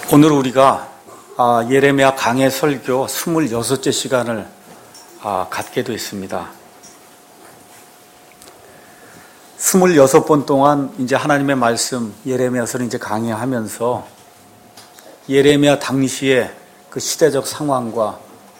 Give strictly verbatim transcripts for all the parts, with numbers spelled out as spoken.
오늘 우리가 예레미야 강해 설교 스물여섯째 시간을 갖게 됐습니다. 스물여섯 번 동안 이제 하나님의 말씀 예레미야서를 이제 강해하면서 예레미야 당시의 그 시대적 상황과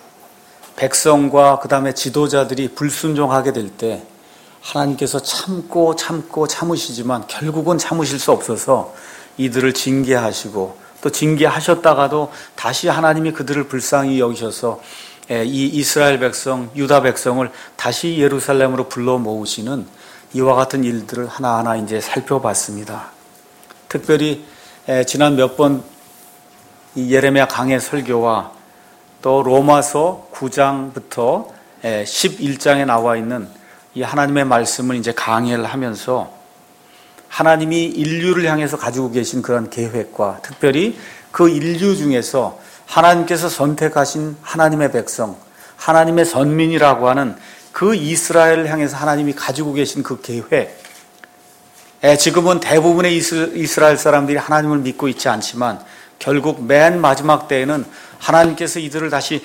백성과 그 다음에 지도자들이 불순종하게 될 때 하나님께서 참고 참고 참으시지만 결국은 참으실 수 없어서 이들을 징계하시고 또 징계하셨다가도 다시 하나님이 그들을 불쌍히 여기셔서 이 이스라엘 백성, 유다 백성을 다시 예루살렘으로 불러 모으시는 이와 같은 일들을 하나하나 이제 살펴봤습니다. 특별히 지난 몇 번 예레미야 강해 설교와 또 로마서 구 장부터 십일 장에 나와 있는 이 하나님의 말씀을 이제 강해를 하면서 하나님이 인류를 향해서 가지고 계신 그런 계획과 특별히 그 인류 중에서 하나님께서 선택하신 하나님의 백성, 하나님의 선민이라고 하는 그 이스라엘을 향해서 하나님이 가지고 계신 그 계획, 지금은 대부분의 이스라엘 사람들이 하나님을 믿고 있지 않지만 결국 맨 마지막 때에는 하나님께서 이들을 다시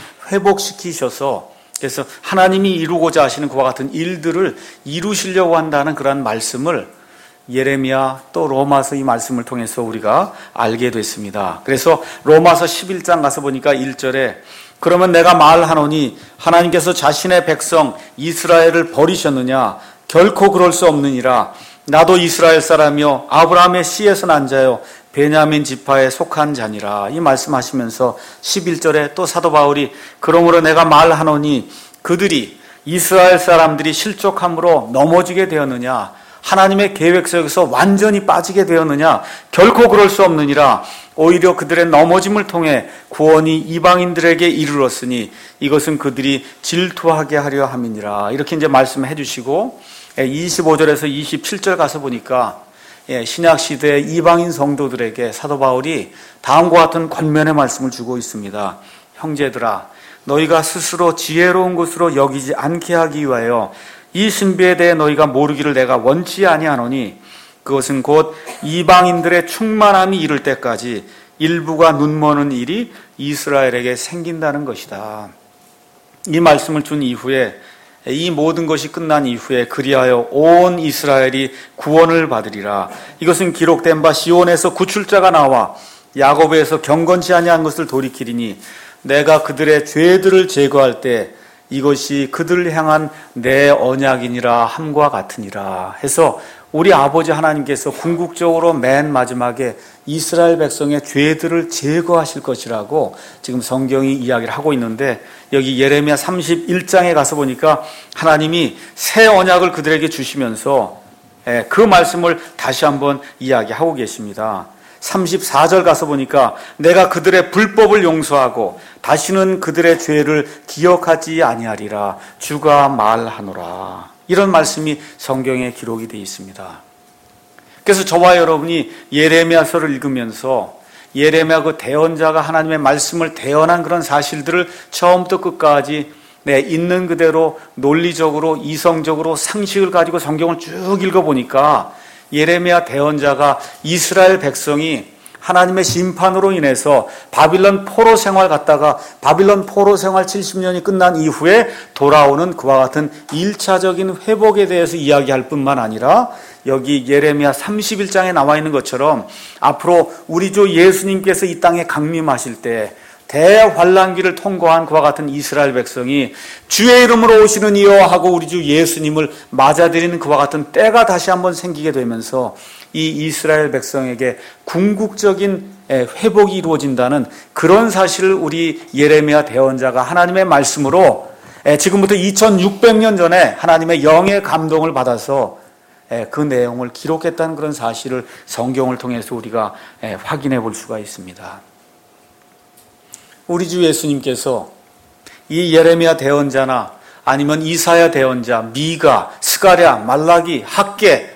회복시키셔서 그래서 하나님이 이루고자 하시는 그와 같은 일들을 이루시려고 한다는 그런 말씀을 예레미야 또 로마서 이 말씀을 통해서 우리가 알게 됐습니다. 그래서 로마서 십일 장 가서 보니까 일 절에 그러면 내가 말하노니 하나님께서 자신의 백성 이스라엘을 버리셨느냐? 결코 그럴 수 없느니라. 나도 이스라엘 사람이요 아브라함의 씨에서 난 자요 베냐민 지파에 속한 자니라. 이 말씀하시면서 십일 절에 또 사도 바울이 그러므로 내가 말하노니 그들이 이스라엘 사람들이 실족함으로 넘어지게 되었느냐? 하나님의 계획 속에서 완전히 빠지게 되었느냐? 결코 그럴 수 없느니라. 오히려 그들의 넘어짐을 통해 구원이 이방인들에게 이르렀으니 이것은 그들이 질투하게 하려 함이니라. 이렇게 이제 말씀해 주시고 이십오 절에서 이십칠 절 가서 보니까 신약 시대의 이방인 성도들에게 사도 바울이 다음과 같은 권면의 말씀을 주고 있습니다. 형제들아, 너희가 스스로 지혜로운 것으로 여기지 않게 하기 위하여 이 신비에 대해 너희가 모르기를 내가 원치 아니하노니 그것은 곧 이방인들의 충만함이 이를 때까지 일부가 눈머는 일이 이스라엘에게 생긴다는 것이다. 이 말씀을 준 이후에 이 모든 것이 끝난 이후에 그리하여 온 이스라엘이 구원을 받으리라. 이것은 기록된 바 시온에서 구출자가 나와 야곱에서 경건치 아니한 것을 돌이키리니 내가 그들의 죄들을 제거할 때 이것이 그들을 향한 내 언약이니라 함과 같으니라 해서 우리 아버지 하나님께서 궁극적으로 맨 마지막에 이스라엘 백성의 죄들을 제거하실 것이라고 지금 성경이 이야기를 하고 있는데 여기 예레미야 삼십일 장에 가서 보니까 하나님이 새 언약을 그들에게 주시면서 그 말씀을 다시 한번 이야기하고 계십니다. 삼십사 절 가서 보니까 내가 그들의 불법을 용서하고 다시는 그들의 죄를 기억하지 아니하리라 주가 말하노라. 이런 말씀이 성경에 기록이 되어 있습니다. 그래서 저와 여러분이 예레미야서를 읽으면서 예레미야 그 대언자가 하나님의 말씀을 대언한 그런 사실들을 처음부터 끝까지 네, 있는 그대로 논리적으로 이성적으로 상식을 가지고 성경을 쭉 읽어보니까 예레미야 대언자가 이스라엘 백성이 하나님의 심판으로 인해서 바빌론 포로 생활 갔다가 바빌론 포로 생활 칠십 년이 끝난 이후에 돌아오는 그와 같은 일차적인 회복에 대해서 이야기할 뿐만 아니라 여기 예레미야 삼십일 장에 나와 있는 것처럼 앞으로 우리 주 예수님께서 이 땅에 강림하실 때 대환란기를 통과한 그와 같은 이스라엘 백성이 주의 이름으로 오시는 이여 하고 우리 주 예수님을 맞아들이는 그와 같은 때가 다시 한번 생기게 되면서 이 이스라엘 백성에게 궁극적인 회복이 이루어진다는 그런 사실을 우리 예레미야 대언자가 하나님의 말씀으로 지금부터 이천육백 년 전에 하나님의 영의 감동을 받아서 그 내용을 기록했다는 그런 사실을 성경을 통해서 우리가 확인해 볼 수가 있습니다. 우리 주 예수님께서 이 예레미야 대언자나 아니면 이사야 대언자, 미가, 스가랴, 말라기, 학개,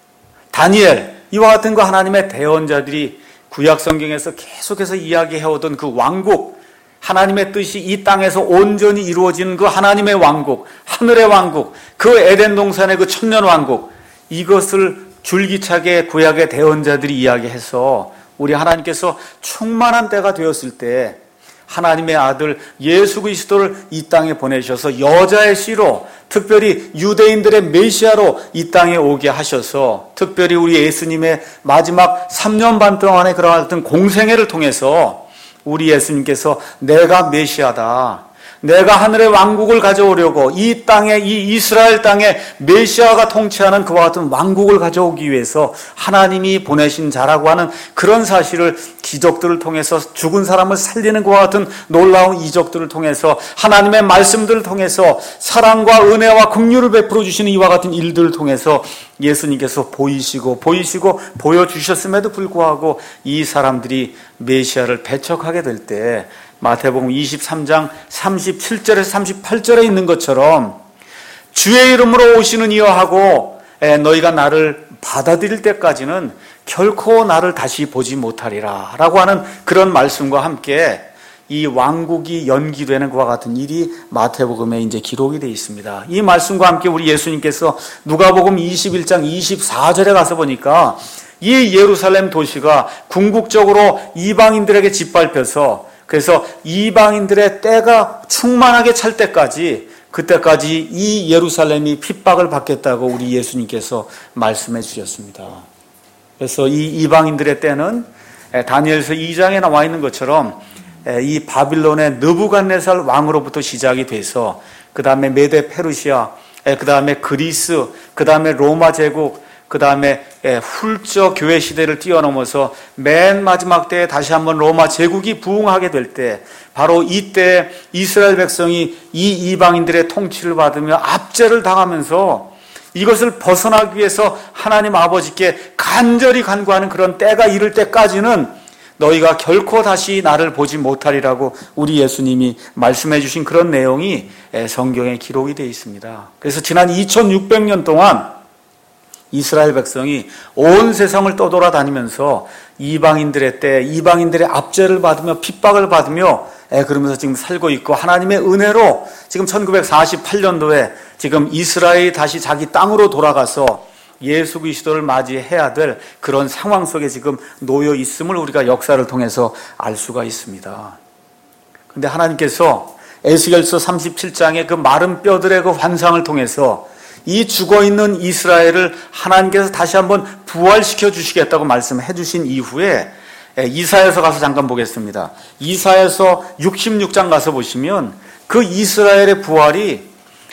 다니엘 이와 같은 그 하나님의 대언자들이 구약 성경에서 계속해서 이야기해오던 그 왕국, 하나님의 뜻이 이 땅에서 온전히 이루어지는 그 하나님의 왕국, 하늘의 왕국, 그 에덴 동산의 그 천년 왕국, 이것을 줄기차게 구약의 대언자들이 이야기해서 우리 하나님께서 충만한 때가 되었을 때 하나님의 아들 예수 그리스도를 이 땅에 보내셔서 여자의 씨로 특별히 유대인들의 메시아로 이 땅에 오게 하셔서 특별히 우리 예수님의 마지막 삼 년 반 동안의 그러한 어떤 공생애를 통해서 우리 예수님께서 내가 메시아다, 내가 하늘의 왕국을 가져오려고 이 땅에, 이 이스라엘 땅에 메시아가 통치하는 그와 같은 왕국을 가져오기 위해서 하나님이 보내신 자라고 하는 그런 사실을 기적들을 통해서 죽은 사람을 살리는 것과 같은 놀라운 이적들을 통해서 하나님의 말씀들을 통해서 사랑과 은혜와 긍휼을 베풀어 주시는 이와 같은 일들을 통해서 예수님께서 보이시고 보이시고 보여주셨음에도 불구하고 이 사람들이 메시아를 배척하게 될 때 마태복음 이십삼 장 삼십칠 절에서 삼십팔 절에 있는 것처럼 주의 이름으로 오시는 이여 하고 너희가 나를 받아들일 때까지는 결코 나를 다시 보지 못하리라 라고 하는 그런 말씀과 함께 이 왕국이 연기되는 것과 같은 일이 마태복음에 이제 기록이 되어 있습니다. 이 말씀과 함께 우리 예수님께서 누가복음 이십일 장 이십사 절에 가서 보니까 이 예루살렘 도시가 궁극적으로 이방인들에게 짓밟혀서 그래서 이방인들의 때가 충만하게 찰 때까지 그때까지 이 예루살렘이 핍박을 받겠다고 우리 예수님께서 말씀해 주셨습니다. 그래서 이 이방인들의 때는 다니엘서 이 장에 나와 있는 것처럼 이 바빌론의 느부갓네살 왕으로부터 시작이 돼서 그 다음에 메데 페르시아, 그 다음에 그리스, 그 다음에 로마 제국, 그 다음에 훌쩍 교회 시대를 뛰어넘어서 맨 마지막 때에 다시 한번 로마 제국이 부흥하게 될 때 바로 이때 이스라엘 백성이 이 이방인들의 통치를 받으며 압제를 당하면서 이것을 벗어나기 위해서 하나님 아버지께 간절히 간구하는 그런 때가 이를 때까지는 너희가 결코 다시 나를 보지 못하리라고 우리 예수님이 말씀해 주신 그런 내용이 성경에 기록이 되어 있습니다. 그래서 지난 이천육백 년 동안 이스라엘 백성이 온 세상을 떠돌아다니면서 이방인들의 때, 이방인들의 압제를 받으며 핍박을 받으며 그러면서 지금 살고 있고 하나님의 은혜로 지금 천구백사십팔 년도에 지금 이스라엘이 다시 자기 땅으로 돌아가서 예수 그리스도를 맞이해야 될 그런 상황 속에 지금 놓여 있음을 우리가 역사를 통해서 알 수가 있습니다. 그런데 하나님께서 에스겔서 삼십칠 장의 그 마른 뼈들의 그 환상을 통해서 이 죽어있는 이스라엘을 하나님께서 다시 한번 부활시켜 주시겠다고 말씀해 주신 이후에 이사야서 가서 잠깐 보겠습니다. 이사야서 육십육 장 가서 보시면 그 이스라엘의 부활이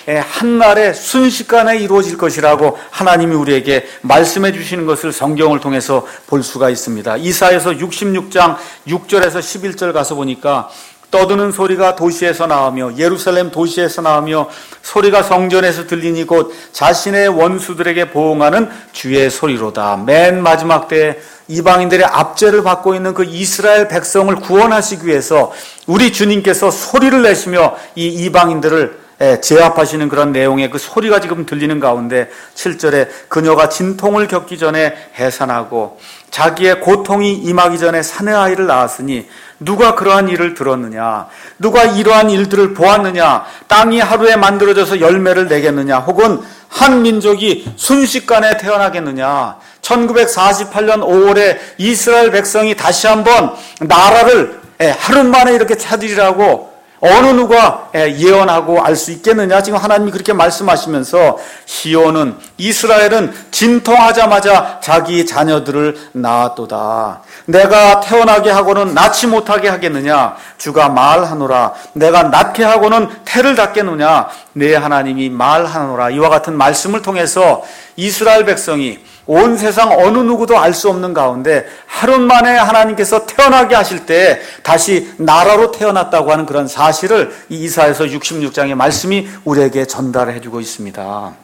한날에 순식간에 이루어질 것이라고 하나님이 우리에게 말씀해 주시는 것을 성경을 통해서 볼 수가 있습니다. 이사야서 육십육 장 육 절에서 십일 절 가서 보니까 떠드는 소리가 도시에서 나오며 예루살렘 도시에서 나오며 소리가 성전에서 들리니 곧 자신의 원수들에게 보응하는 주의 소리로다. 맨 마지막 때에 이방인들의 압제를 받고 있는 그 이스라엘 백성을 구원하시기 위해서 우리 주님께서 소리를 내시며 이 이방인들을 제압하시는 그런 내용의 그 소리가 지금 들리는 가운데 칠 절에 그녀가 진통을 겪기 전에 해산하고 자기의 고통이 임하기 전에 사내 아이를 낳았으니 누가 그러한 일을 들었느냐? 누가 이러한 일들을 보았느냐? 땅이 하루에 만들어져서 열매를 내겠느냐? 혹은 한 민족이 순식간에 태어나겠느냐? 천구백사십팔 년 오월에 이스라엘 백성이 다시 한번 나라를 하루 만에 이렇게 찾으리라고 어느 누가 예언하고 알 수 있겠느냐? 지금 하나님이 그렇게 말씀하시면서 시온은, 이스라엘은 진통하자마자 자기 자녀들을 낳았도다. 내가 태어나게 하고는 낳지 못하게 하겠느냐? 주가 말하노라. 내가 낳게 하고는 태를 닫겠느냐? 내 하나님이 말하노라. 이와 같은 말씀을 통해서 이스라엘 백성이 온 세상 어느 누구도 알 수 없는 가운데 하루 만에 하나님께서 태어나게 하실 때 다시 나라로 태어났다고 하는 그런 사실을 이 이사야서 육십육 장의 말씀이 우리에게 전달해 주고 있습니다.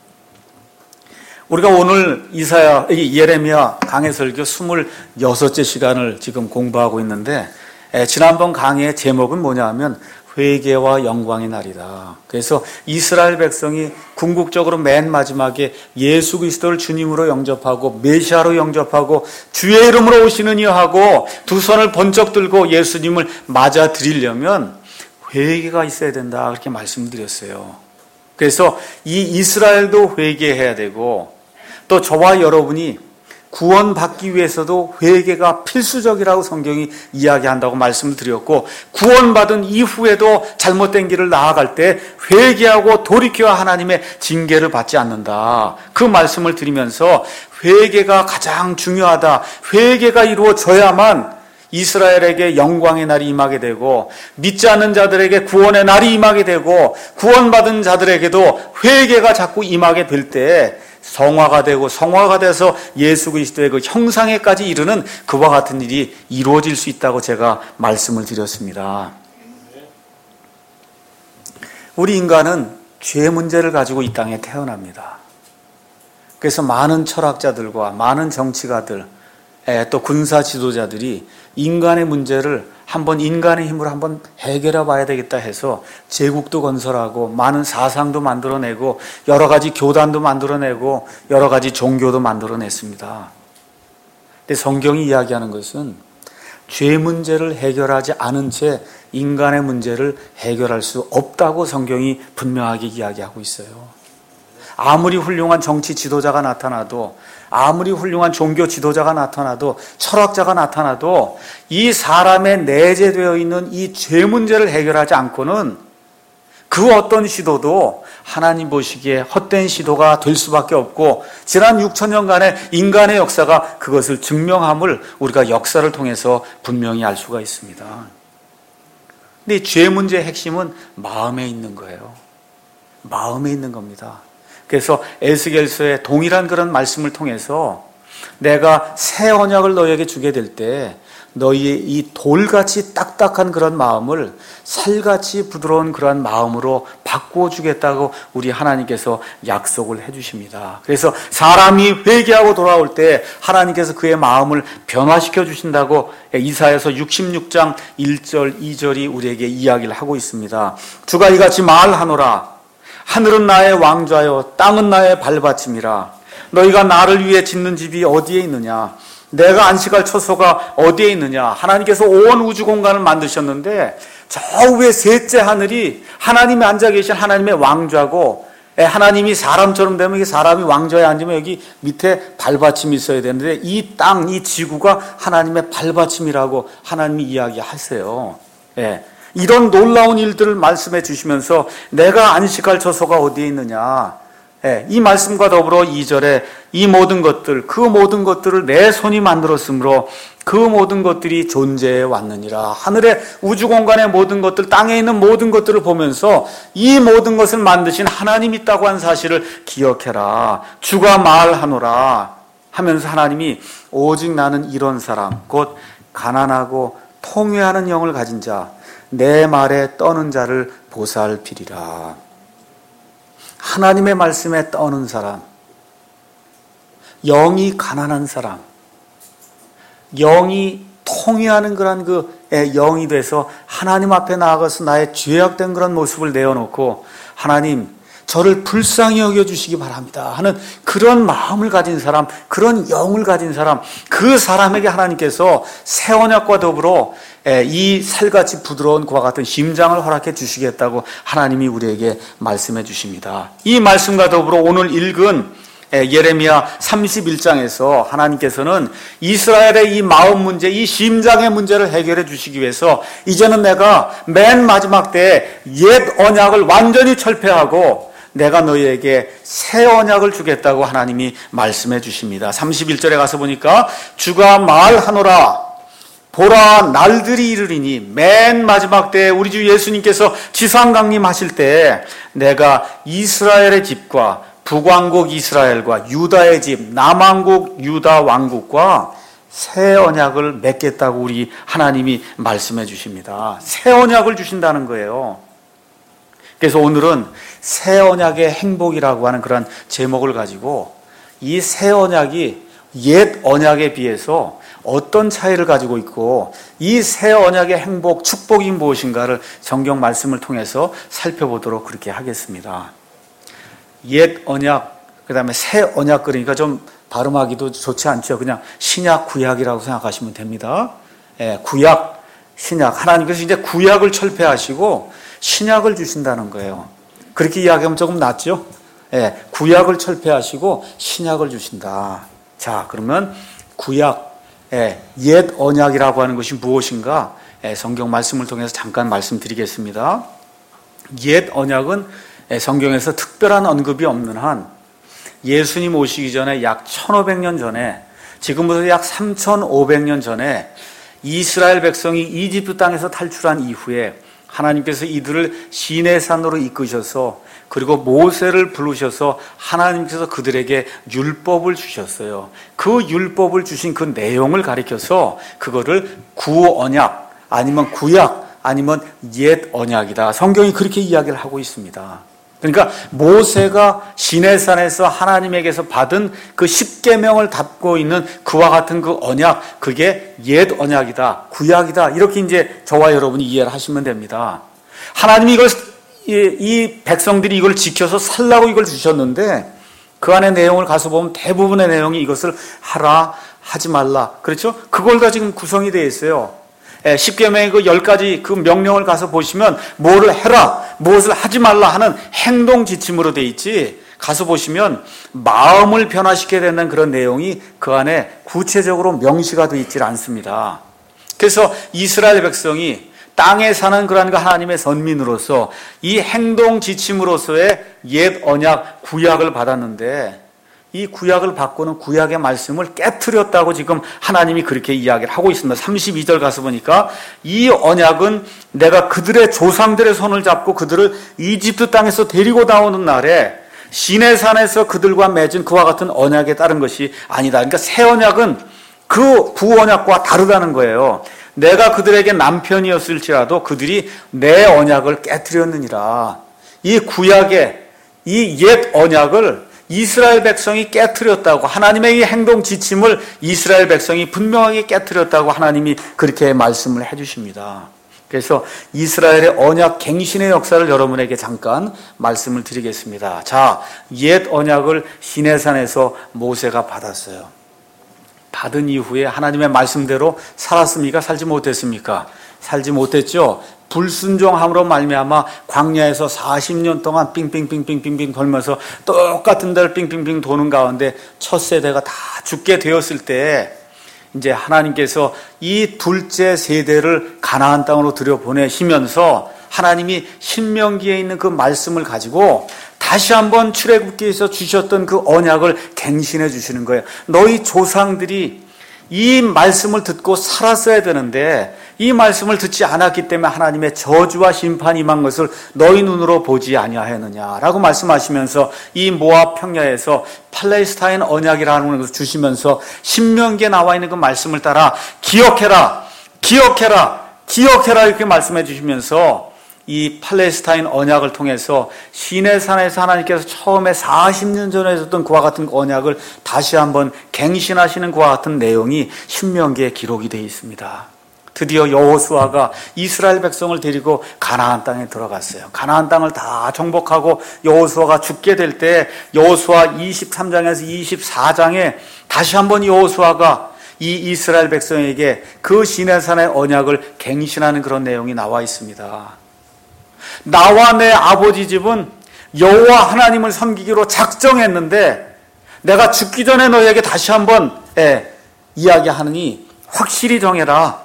우리가 오늘 이사야, 예레미야 강해 설교 스물여섯째 시간을 지금 공부하고 있는데 지난번 강의의 제목은 뭐냐 하면 회개와 영광의 날이다. 그래서 이스라엘 백성이 궁극적으로 맨 마지막에 예수 그리스도를 주님으로 영접하고 메시아로 영접하고 주의 이름으로 오시는 이여 하고 두 손을 번쩍 들고 예수님을 맞아들이려면 회개가 있어야 된다. 그렇게 말씀드렸어요. 그래서 이 이스라엘도 회개해야 되고 또 저와 여러분이 구원받기 위해서도 회개가 필수적이라고 성경이 이야기한다고 말씀을 드렸고, 구원받은 이후에도 잘못된 길을 나아갈 때 회개하고 돌이켜야 하나님의 징계를 받지 않는다, 그 말씀을 드리면서 회개가 가장 중요하다, 회개가 이루어져야만 이스라엘에게 영광의 날이 임하게 되고, 믿지 않는 자들에게 구원의 날이 임하게 되고, 구원받은 자들에게도 회개가 자꾸 임하게 될 때 성화가 되고, 성화가 돼서 예수 그리스도의 그 형상에까지 이르는 그와 같은 일이 이루어질 수 있다고 제가 말씀을 드렸습니다. 우리 인간은 죄 문제를 가지고 이 땅에 태어납니다. 그래서 많은 철학자들과 많은 정치가들, 또 군사 지도자들이 인간의 문제를 한번 인간의 힘으로 한번 해결해 봐야 되겠다 해서 제국도 건설하고 많은 사상도 만들어내고 여러 가지 교단도 만들어내고 여러 가지 종교도 만들어냈습니다. 근데 성경이 이야기하는 것은 죄 문제를 해결하지 않은 채 인간의 문제를 해결할 수 없다고 성경이 분명하게 이야기하고 있어요. 아무리 훌륭한 정치 지도자가 나타나도, 아무리 훌륭한 종교 지도자가 나타나도, 철학자가 나타나도 이 사람의 내재되어 있는 이 죄 문제를 해결하지 않고는 그 어떤 시도도 하나님 보시기에 헛된 시도가 될 수밖에 없고, 지난 육천 년간의 인간의 역사가 그것을 증명함을 우리가 역사를 통해서 분명히 알 수가 있습니다. 근데 이 죄 문제의 핵심은 마음에 있는 거예요. 마음에 있는 겁니다. 그래서 에스겔서의 동일한 그런 말씀을 통해서 내가 새 언약을 너희에게 주게 될 때 너희의 이 돌같이 딱딱한 그런 마음을 살같이 부드러운 그런 마음으로 바꾸어 주겠다고 우리 하나님께서 약속을 해 주십니다. 그래서 사람이 회개하고 돌아올 때 하나님께서 그의 마음을 변화시켜 주신다고 이사야서 육십육 장 일 절 이 절이 우리에게 이야기를 하고 있습니다. 주가 이같이 말하노라. 하늘은 나의 왕좌요 땅은 나의 발받침이라. 너희가 나를 위해 짓는 집이 어디에 있느냐? 내가 안식할 처소가 어디에 있느냐? 하나님께서 온 우주 공간을 만드셨는데 저 위에 셋째 하늘이 하나님이 앉아 계신 하나님의 왕좌고, 하나님이 사람처럼 되면 이게 사람이 왕좌에 앉으면 여기 밑에 발받침이 있어야 되는데 이 땅, 이 지구가 하나님의 발받침이라고 하나님이 이야기하세요. 예. 이런 놀라운 일들을 말씀해 주시면서 내가 안식할 처소가 어디에 있느냐, 예, 이 말씀과 더불어 이 절에 이 모든 것들, 그 모든 것들을 내 손이 만들었으므로 그 모든 것들이 존재해 왔느니라. 하늘의 우주 공간의 모든 것들, 땅에 있는 모든 것들을 보면서 이 모든 것을 만드신 하나님이 있다고 한 사실을 기억해라. 주가 말하노라 하면서 하나님이 오직 나는 이런 사람, 곧 가난하고 통회하는 영을 가진 자, 내 말에 떠는 자를 보살피리라. 하나님의 말씀에 떠는 사람, 영이 가난한 사람, 영이 통회하는 그런 그 영이 돼서 하나님 앞에 나아가서 나의 죄악된 그런 모습을 내어놓고 하나님 저를 불쌍히 여겨주시기 바랍니다 하는 그런 마음을 가진 사람, 그런 영을 가진 사람, 그 사람에게 하나님께서 새 언약과 더불어 이 살같이 부드러운 그와 같은 심장을 허락해 주시겠다고 하나님이 우리에게 말씀해 주십니다. 이 말씀과 더불어 오늘 읽은 예레미야 삼십일 장에서 하나님께서는 이스라엘의 이 마음 문제, 이 심장의 문제를 해결해 주시기 위해서 이제는 내가 맨 마지막 때에 옛 언약을 완전히 철폐하고 내가 너희에게 새 언약을 주겠다고 하나님이 말씀해 주십니다. 삼십일 절에 가서 보니까 주가 말하노라. 보라 날들이 이르리니, 맨 마지막 때에 우리 주 예수님께서 지상강림하실 때 내가 이스라엘의 집과 북왕국 이스라엘과 유다의 집, 남왕국 유다 왕국과 새 언약을 맺겠다고 우리 하나님이 말씀해 주십니다. 새 언약을 주신다는 거예요. 그래서 오늘은 새 언약의 행복이라고 하는 그런 제목을 가지고 이 새 언약이 옛 언약에 비해서 어떤 차이를 가지고 있고 이 새 언약의 행복, 축복이 무엇인가를 성경 말씀을 통해서 살펴보도록 그렇게 하겠습니다. 옛 언약, 그 다음에 새 언약, 그러니까 좀 발음하기도 좋지 않죠. 그냥 신약, 구약이라고 생각하시면 됩니다. 예, 구약, 신약. 하나님께서 이제 구약을 철폐하시고 신약을 주신다는 거예요. 그렇게 이야기하면 조금 낫죠? 예, 구약을 철폐하시고 신약을 주신다. 자, 그러면 구약의 옛 언약이라고 하는 것이 무엇인가? 성경 말씀을 통해서 잠깐 말씀드리겠습니다. 옛 언약은 성경에서 특별한 언급이 없는 한 예수님 오시기 전에 약 천오백 년 전에, 지금부터 약 삼천오백 년 전에 이스라엘 백성이 이집트 땅에서 탈출한 이후에 하나님께서 이들을 시내산으로 이끄셔서, 그리고 모세를 부르셔서 하나님께서 그들에게 율법을 주셨어요. 그 율법을 주신 그 내용을 가리켜서 그거를 구언약 아니면 구약 아니면 옛 언약이다, 성경이 그렇게 이야기를 하고 있습니다. 그러니까 모세가 시내산에서 하나님에게서 받은 그 십계명을 담고 있는 그와 같은 그 언약, 그게 옛 언약이다, 구약이다, 이렇게 이제 저와 여러분이 이해를 하시면 됩니다. 하나님이 이걸, 이, 이 백성들이 이걸 지켜서 살라고 이걸 주셨는데 그 안의 내용을 가서 보면 대부분의 내용이 이것을 하라, 하지 말라, 그렇죠? 그걸 다 지금 구성이 되어 있어요. 십계명의 그 열 가지 그 명령을 가서 보시면 뭐를 해라, 무엇을 하지 말라 하는 행동 지침으로 되어 있지, 가서 보시면 마음을 변화시켜야 되는 그런 내용이 그 안에 구체적으로 명시가 되어 있질 않습니다. 그래서 이스라엘 백성이 땅에 사는 그러한 그 하나님의 선민으로서 이 행동 지침으로서의 옛 언약 구약을 받았는데, 이 구약을 받고는 구약의 말씀을 깨트렸다고 지금 하나님이 그렇게 이야기를 하고 있습니다. 삼십이 절 가서 보니까 이 언약은 내가 그들의 조상들의 손을 잡고 그들을 이집트 땅에서 데리고 나오는 날에 시내산에서 그들과 맺은 그와 같은 언약에 따른 것이 아니다. 그러니까 새 언약은 그 구언약과 다르다는 거예요. 내가 그들에게 남편이었을지라도 그들이 내 언약을 깨트렸느니라. 이 구약의 이 옛 언약을 이스라엘 백성이 깨트렸다고, 하나님의 이 행동 지침을 이스라엘 백성이 분명하게 깨트렸다고 하나님이 그렇게 말씀을 해주십니다. 그래서 이스라엘의 언약 갱신의 역사를 여러분에게 잠깐 말씀을 드리겠습니다. 자, 옛 언약을 시내산에서 모세가 받았어요. 받은 이후에 하나님의 말씀대로 살았습니까? 살지 못했습니까? 살지 못했죠. 불순종함으로 말미암아 광야에서 사십 년 동안 빙빙빙빙빙빙 돌면서 똑같은 데를 빙빙빙 도는 가운데 첫 세대가 다 죽게 되었을 때 이제 하나님께서 이 둘째 세대를 가나안 땅으로 들여보내시면서 하나님이 신명기에 있는 그 말씀을 가지고 다시 한번 출애굽기에서 주셨던 그 언약을 갱신해 주시는 거예요. 너희 조상들이 이 말씀을 듣고 살았어야 되는데 이 말씀을 듣지 않았기 때문에 하나님의 저주와 심판이 임한 것을 너희 눈으로 보지 아니하였느냐라고 말씀하시면서 이 모압 평야에서 팔레스타인 언약이라는 것을 주시면서 신명기에 나와 있는 그 말씀을 따라 기억해라, 기억해라, 기억해라 이렇게 말씀해 주시면서 이 팔레스타인 언약을 통해서 시내산에서 하나님께서 처음에 사십 년 전에 했던 그와 같은 언약을 다시 한번 갱신하시는 그와 같은 내용이 신명기에 기록이 되어 있습니다. 드디어 여호수아가 이스라엘 백성을 데리고 가나안 땅에 들어갔어요. 가나안 땅을 다 정복하고 여호수아가 죽게 될 때 여호수아 이십삼 장에서 이십사 장에 다시 한번 여호수아가 이 이스라엘 백성에게 그 시내산의 언약을 갱신하는 그런 내용이 나와 있습니다. 나와 내 아버지 집은 여호와 하나님을 섬기기로 작정했는데 내가 죽기 전에 너희에게 다시 한번 예, 이야기하느니 확실히 정해라.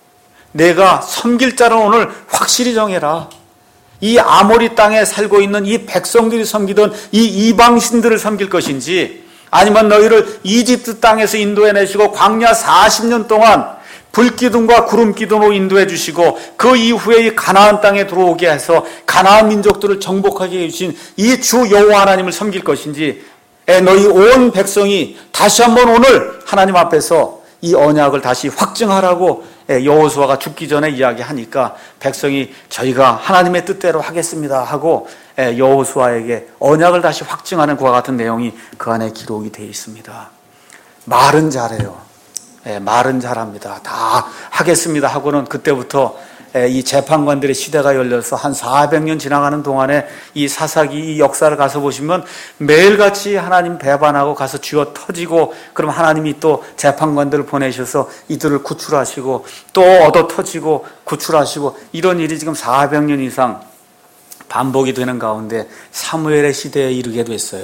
내가 섬길 자를 오늘 확실히 정해라. 이 아모리 땅에 살고 있는 이 백성들이 섬기던 이 이방신들을 섬길 것인지, 아니면 너희를 이집트 땅에서 인도해내시고 광야 사십 년 동안 불기둥과 구름기둥으로 인도해 주시고 그 이후에 이 가나안 땅에 들어오게 해서 가나안 민족들을 정복하게 해주신 이 주 여호와 하나님을 섬길 것인지, 너희 온 백성이 다시 한번 오늘 하나님 앞에서 이 언약을 다시 확증하라고 여호수아가 죽기 전에 이야기하니까 백성이 저희가 하나님의 뜻대로 하겠습니다 하고 여호수아에게 언약을 다시 확증하는 그와 같은 내용이 그 안에 기록이 되어 있습니다. 말은 잘해요. 예, 말은 잘합니다. 다 하겠습니다 하고는 그때부터 예, 이 재판관들의 시대가 열려서 한 사백 년 지나가는 동안에 이 사사기 이 역사를 가서 보시면 매일같이 하나님 배반하고 가서 쥐어 터지고, 그럼 하나님이 또 재판관들을 보내셔서 이들을 구출하시고 또 얻어 터지고 구출하시고, 이런 일이 지금 사백 년 이상 반복이 되는 가운데 사무엘의 시대에 이르게 됐어요.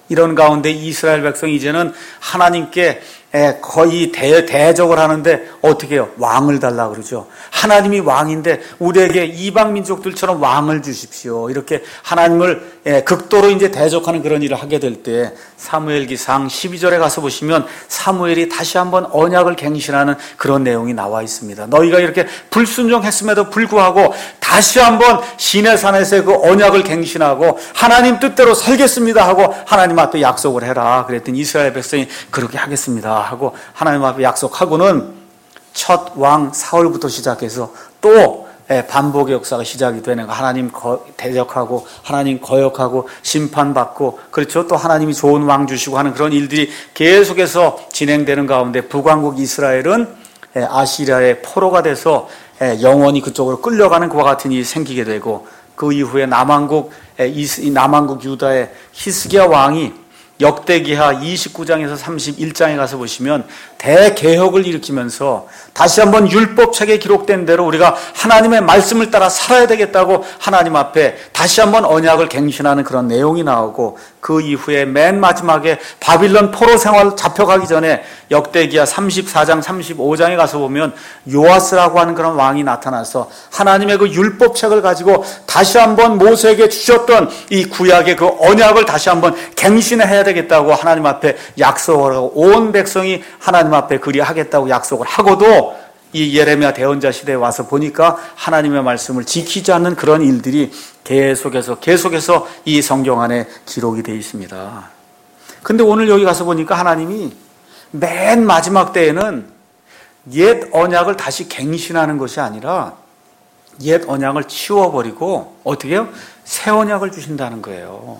이런 가운데 이스라엘 백성이 이제는 하나님께 거의 대, 대적을 하는데 어떻게 해요? 왕을 달라 그러죠. 하나님이 왕인데 우리에게 이방 민족들처럼 왕을 주십시오. 이렇게 하나님을 극도로 이제 대적하는 그런 일을 하게 될 때 사무엘기상 십이 절에 가서 보시면 사무엘이 다시 한번 언약을 갱신하는 그런 내용이 나와 있습니다. 너희가 이렇게 불순종했음에도 불구하고 다시 한번 시내산에서 그 언약을 갱신하고 하나님 뜻대로 살겠습니다 하고 하나님 앞에 약속을 해라. 그랬더니 이스라엘 백성이 그렇게 하겠습니다 하고 하나님 앞에 약속하고는 첫 왕 사울부터 시작해서 또 반복의 역사가 시작이 되는 거. 하나님 대적하고 하나님 거역하고 심판받고 그렇죠. 또 하나님이 좋은 왕 주시고 하는 그런 일들이 계속해서 진행되는 가운데 북왕국 이스라엘은 아시리아의 포로가 돼서 영원히 그쪽으로 끌려가는 그와 같은 일이 생기게 되고 그 이후에 남왕국 남왕국 유다의 히스기야 왕이 역대기하 이십구 장에서 삼십일 장에 가서 보시면 대개혁을 일으키면서 다시 한번 율법책에 기록된 대로 우리가 하나님의 말씀을 따라 살아야 되겠다고 하나님 앞에 다시 한번 언약을 갱신하는 그런 내용이 나오고 그 이후에 맨 마지막에 바빌론 포로 생활 잡혀가기 전에 역대기하 삼십사 장 삼십오 장에 가서 보면 요아스라고 하는 그런 왕이 나타나서 하나님의 그 율법책을 가지고 다시 한번 모세에게 주셨던 이 구약의 그 언약을 다시 한번 갱신해야 되겠다고 하나님 앞에 약속을 하고 온 백성이 하나님 앞에 그리하겠다고 약속을 하고도 이 예레미야 대언자 시대에 와서 보니까 하나님의 말씀을 지키지 않는 그런 일들이 계속해서 계속해서 이 성경 안에 기록이 되어 있습니다. 근데 오늘 여기 가서 보니까 하나님이 맨 마지막 때에는 옛 언약을 다시 갱신하는 것이 아니라 옛 언약을 치워버리고 어떻게 해요? 새 언약을 주신다는 거예요.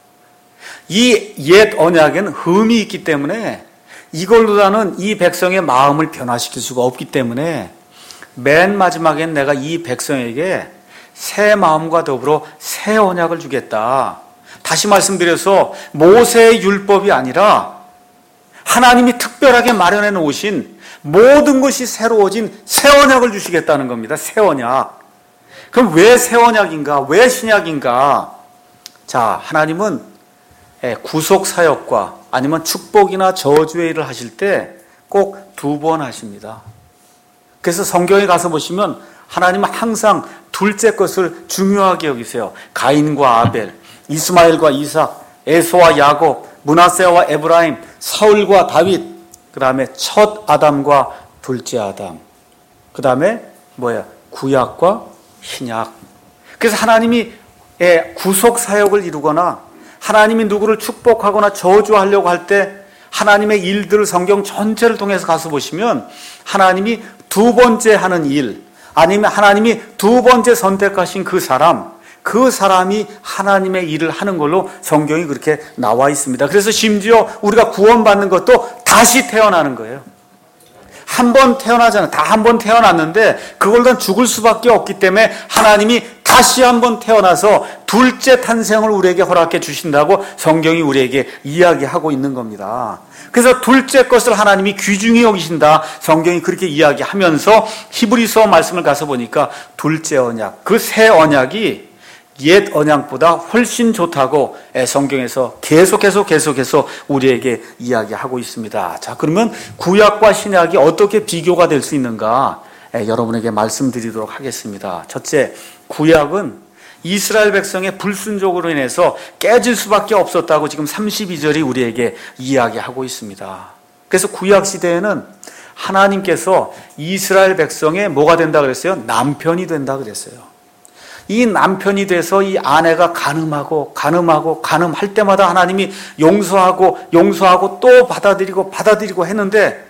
이 옛 언약에는 흠이 있기 때문에 이걸로다는 이 백성의 마음을 변화시킬 수가 없기 때문에 맨 마지막엔 내가 이 백성에게 새 마음과 더불어 새 언약을 주겠다. 다시 말씀드려서 모세의 율법이 아니라 하나님이 특별하게 마련해 놓으신 모든 것이 새로워진 새 언약을 주시겠다는 겁니다. 새 언약. 그럼 왜 새 언약인가? 왜 신약인가? 자, 하나님은 구속 사역과 아니면 축복이나 저주의 일을 하실 때 꼭 두 번 하십니다. 그래서 성경에 가서 보시면 하나님은 항상 둘째 것을 중요하게 여기세요. 가인과 아벨, 이스마엘과 이삭, 에서와 야곱, 므낫세와 에브라임, 사울과 다윗, 그 다음에 첫 아담과 둘째 아담, 그 다음에 뭐야? 구약과 신약. 그래서 하나님이 구속 사역을 이루거나 하나님이 누구를 축복하거나 저주하려고 할 때 하나님의 일들을 성경 전체를 통해서 가서 보시면 하나님이 두 번째 하는 일, 아니면 하나님이 두 번째 선택하신 그 사람, 그 사람이 하나님의 일을 하는 걸로 성경이 그렇게 나와 있습니다. 그래서 심지어 우리가 구원받는 것도 다시 태어나는 거예요. 한 번 태어나잖아요. 다 한 번 태어났는데 그걸 다 죽을 수밖에 없기 때문에 하나님이 다시 한 번 태어나서 둘째 탄생을 우리에게 허락해 주신다고 성경이 우리에게 이야기하고 있는 겁니다. 그래서 둘째 것을 하나님이 귀중히 여기신다. 성경이 그렇게 이야기하면서 히브리서 말씀을 가서 보니까 둘째 언약, 그 새 언약이 옛 언약보다 훨씬 좋다고 성경에서 계속해서 계속해서 우리에게 이야기하고 있습니다. 자, 그러면 구약과 신약이 어떻게 비교가 될 수 있는가? 여러분에게 말씀드리도록 하겠습니다. 첫째, 구약은 이스라엘 백성의 불순종으로 인해서 깨질 수밖에 없었다고 지금 삼십이 절이 우리에게 이야기하고 있습니다. 그래서 구약 시대에는 하나님께서 이스라엘 백성의 뭐가 된다 그랬어요? 남편이 된다 그랬어요. 이 남편이 돼서 이 아내가 간음하고 간음하고 간음할 때마다 하나님이 용서하고 용서하고 또 받아들이고 받아들이고 했는데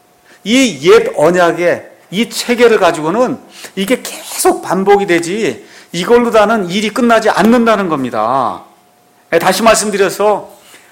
이 옛 언약의 이 체계를 가지고는 이게 계속 반복이 되지 이걸로 다는 일이 끝나지 않는다는 겁니다. 다시 말씀드려서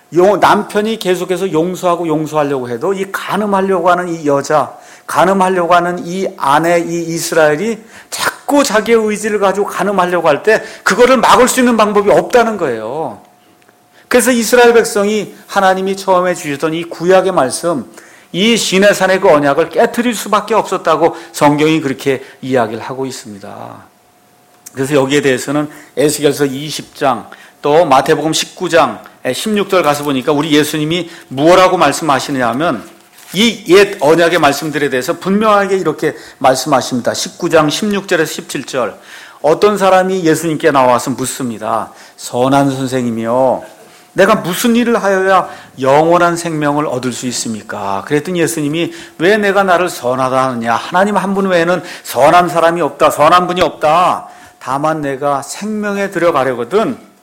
남편이 계속해서 용서하고 용서하려고 해도 이 간음하려고 하는 이 여자, 간음하려고 하는 이 아내, 이 이스라엘이 자꾸 자기의 의지를 가지고 간음하려고 할 때 그거를 막을 수 있는 방법이 없다는 거예요. 그래서 이스라엘 백성이 하나님이 처음에 주셨던 이 구약의 말씀, 이 시내산의 그 언약을 깨트릴 수밖에 없었다고 성경이 그렇게 이야기를 하고 있습니다. 그래서 여기에 대해서는 에스겔서 이십 장 또 마태복음 십구 장 십육 절 가서 보니까 우리 예수님이 무엇라고 말씀하시느냐 하면 이 옛 언약의 말씀들에 대해서 분명하게 이렇게 말씀하십니다. 십구 장 십육 절에서 십칠 절. 어떤 사람이 예수님께 나와서 묻습니다. 선한 선생님이요, 내가 무슨 일을 하여야 영원한 생명을 얻을 수 있습니까? 그랬더니 예수님이 왜 내가 나를 선하다 하느냐? 하나님 한 분 외에는 선한 사람이 없다, 선한 분이 없다. 다만 내가 생명에 들어가려거든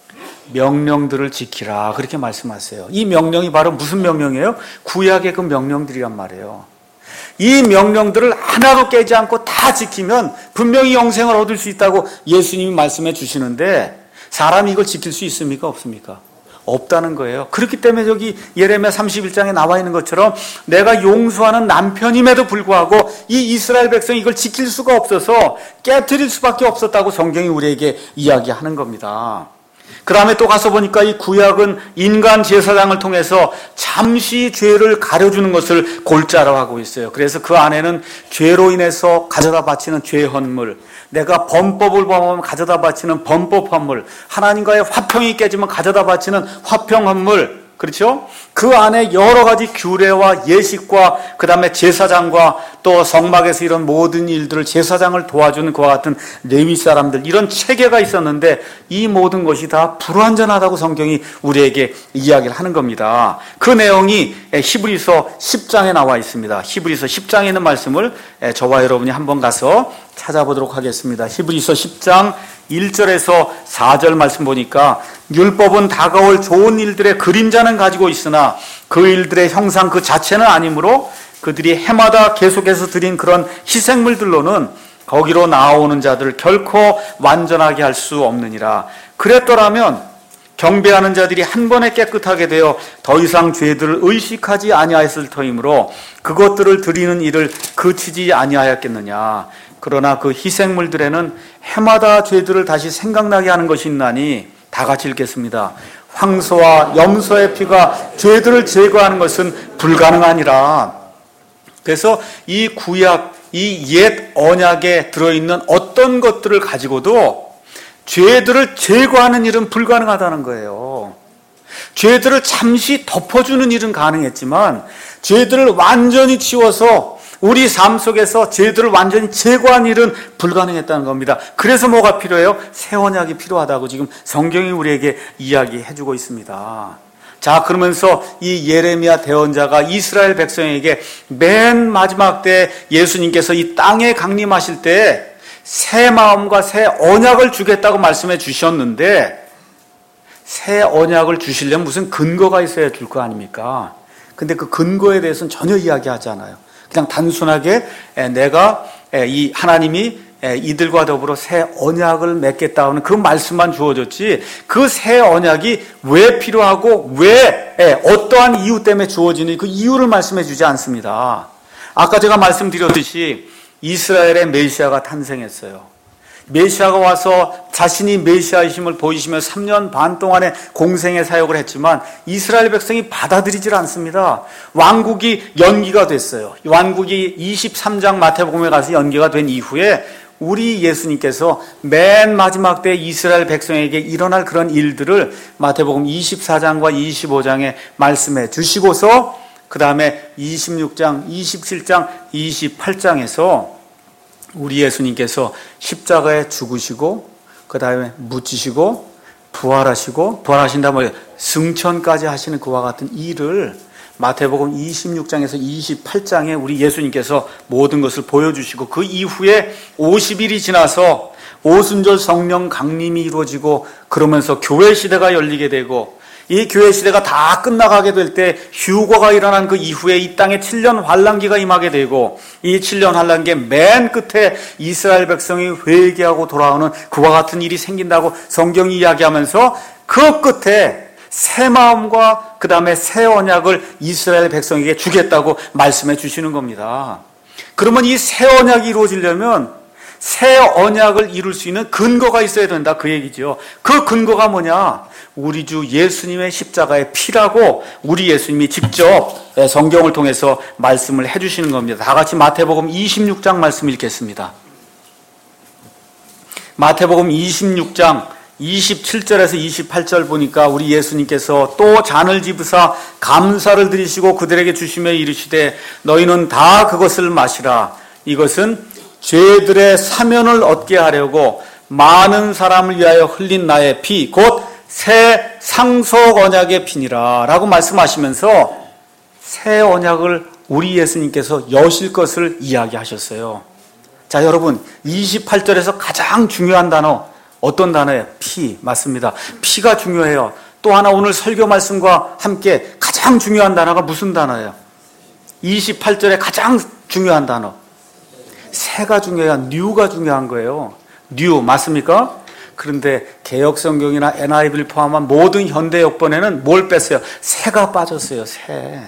명령들을 지키라, 그렇게 말씀하세요. 이 명령이 바로 무슨 명령이에요? 구약의 그 명령들이란 말이에요. 이 명령들을 하나도 깨지 않고 다 지키면 분명히 영생을 얻을 수 있다고 예수님이 말씀해 주시는데, 사람이 이걸 지킬 수 있습니까? 없습니까? 없다는 거예요. 그렇기 때문에 저기 예레미야 삼십일 장에 나와 있는 것처럼 내가 용서하는 남편임에도 불구하고 이 이스라엘 백성이 이걸 지킬 수가 없어서 깨트릴 수밖에 없었다고 성경이 우리에게 이야기하는 겁니다. 그 다음에 또 가서 보니까 이 구약은 인간 제사장을 통해서 잠시 죄를 가려주는 것을 골자로 하고 있어요. 그래서 그 안에는 죄로 인해서 가져다 바치는 죄 헌물, 내가 범법을 범하면 가져다 바치는 범법 헌물, 하나님과의 화평이 깨지면 가져다 바치는 화평 헌물, 그렇죠? 그 안에 여러 가지 규례와 예식과 그 다음에 제사장과 또 성막에서 이런 모든 일들을 제사장을 도와주는 그와 같은 레위 사람들, 이런 체계가 있었는데 이 모든 것이 다 불완전하다고 성경이 우리에게 이야기를 하는 겁니다. 그 내용이 히브리서 십 장에 나와 있습니다. 히브리서 십 장에 있는 말씀을 저와 여러분이 한번 가서 찾아보도록 하겠습니다. 히브리서 십 장 일 절에서 사 절 말씀 보니까 율법은 다가올 좋은 일들의 그림자는 가지고 있으나 그 일들의 형상 그 자체는 아니므로 그들이 해마다 계속해서 드린 그런 희생물들로는 거기로 나오는 자들을 결코 완전하게 할 수 없느니라. 그랬더라면 경배하는 자들이 한 번에 깨끗하게 되어 더 이상 죄들을 의식하지 아니하였을 터이므로 그것들을 드리는 일을 그치지 아니하였겠느냐. 그러나 그 희생물들에는 해마다 죄들을 다시 생각나게 하는 것이 있나니, 다 같이 읽겠습니다. 황소와 염소의 피가 죄들을 제거하는 것은 불가능하니라. 그래서 이 구약, 이 옛 언약에 들어있는 어떤 것들을 가지고도 죄들을 제거하는 일은 불가능하다는 거예요. 죄들을 잠시 덮어주는 일은 가능했지만 죄들을 완전히 치워서 우리 삶 속에서 죄들을 완전히 제거한 일은 불가능했다는 겁니다. 그래서 뭐가 필요해요? 새 언약이 필요하다고 지금 성경이 우리에게 이야기해주고 있습니다. 자, 그러면서 이 예레미야 대언자가 이스라엘 백성에게 맨 마지막 때 예수님께서 이 땅에 강림하실 때 새 마음과 새 언약을 주겠다고 말씀해 주셨는데, 새 언약을 주시려면 무슨 근거가 있어야 줄 거 아닙니까? 근데 그 근거에 대해서는 전혀 이야기하지 않아요. 그냥 단순하게 내가 이 하나님이 이들과 더불어 새 언약을 맺겠다는 그 말씀만 주어졌지, 그 새 언약이 왜 필요하고 왜 어떠한 이유 때문에 주어지는 그 이유를 말씀해 주지 않습니다. 아까 제가 말씀드렸듯이 이스라엘의 메시아가 탄생했어요. 메시아가 와서 자신이 메시아이심을 보이시며 삼 년 반 동안의 공생의 사역을 했지만 이스라엘 백성이 받아들이질 않습니다. 왕국이 연기가 됐어요. 왕국이 이십삼 장 마태복음에 가서 연기가 된 이후에 우리 예수님께서 맨 마지막 때 이스라엘 백성에게 일어날 그런 일들을 마태복음 이십사 장과 이십오 장에 말씀해 주시고서 그 다음에 이십육 장, 이십칠 장, 이십팔 장에서 우리 예수님께서 십자가에 죽으시고 그 다음에 묻히시고 부활하시고, 부활하신다 뭐 승천까지 하시는 그와 같은 일을 마태복음 이십육 장에서 이십팔 장에 우리 예수님께서 모든 것을 보여주시고, 그 이후에 오십 일이 지나서 오순절 성령 강림이 이루어지고 그러면서 교회 시대가 열리게 되고, 이 교회 시대가 다 끝나가게 될 때 휴거가 일어난 그 이후에 이 땅에 칠 년 환란기가 임하게 되고, 이 칠 년 환란기의 맨 끝에 이스라엘 백성이 회개하고 돌아오는 그와 같은 일이 생긴다고 성경이 이야기하면서 그 끝에 새 마음과 그 다음에 새 언약을 이스라엘 백성에게 주겠다고 말씀해 주시는 겁니다. 그러면 이 새 언약이 이루어지려면 새 언약을 이룰 수 있는 근거가 있어야 된다, 그 얘기죠. 그 근거가 뭐냐? 우리 주 예수님의 십자가의 피라고 우리 예수님이 직접 성경을 통해서 말씀을 해주시는 겁니다. 다 같이 마태복음 이십육 장 말씀 읽겠습니다. 마태복음 이십육 장 이십칠 절에서 이십팔 절 보니까 우리 예수님께서 또 잔을 집으사 감사를 드리시고 그들에게 주시며 이르시되 너희는 다 그것을 마시라. 이것은 죄들의 사면을 얻게 하려고 많은 사람을 위하여 흘린 나의 피 곧 새 상속 언약의 피니라 라고 말씀하시면서 새 언약을 우리 예수님께서 여실 것을 이야기하셨어요. 자, 여러분, 이십팔 절에서 가장 중요한 단어 어떤 단어예요? 피. 맞습니다. 피가 중요해요. 또 하나 오늘 설교 말씀과 함께 가장 중요한 단어가 무슨 단어예요? 이십팔 절에 가장 중요한 단어. 새가 중요해요. 뉴가 중요한 거예요. 뉴. 맞습니까? 그런데 개역성경이나 엔아이브이를 포함한 모든 현대 역본에는 뭘 뺐어요? 새가 빠졌어요. 새.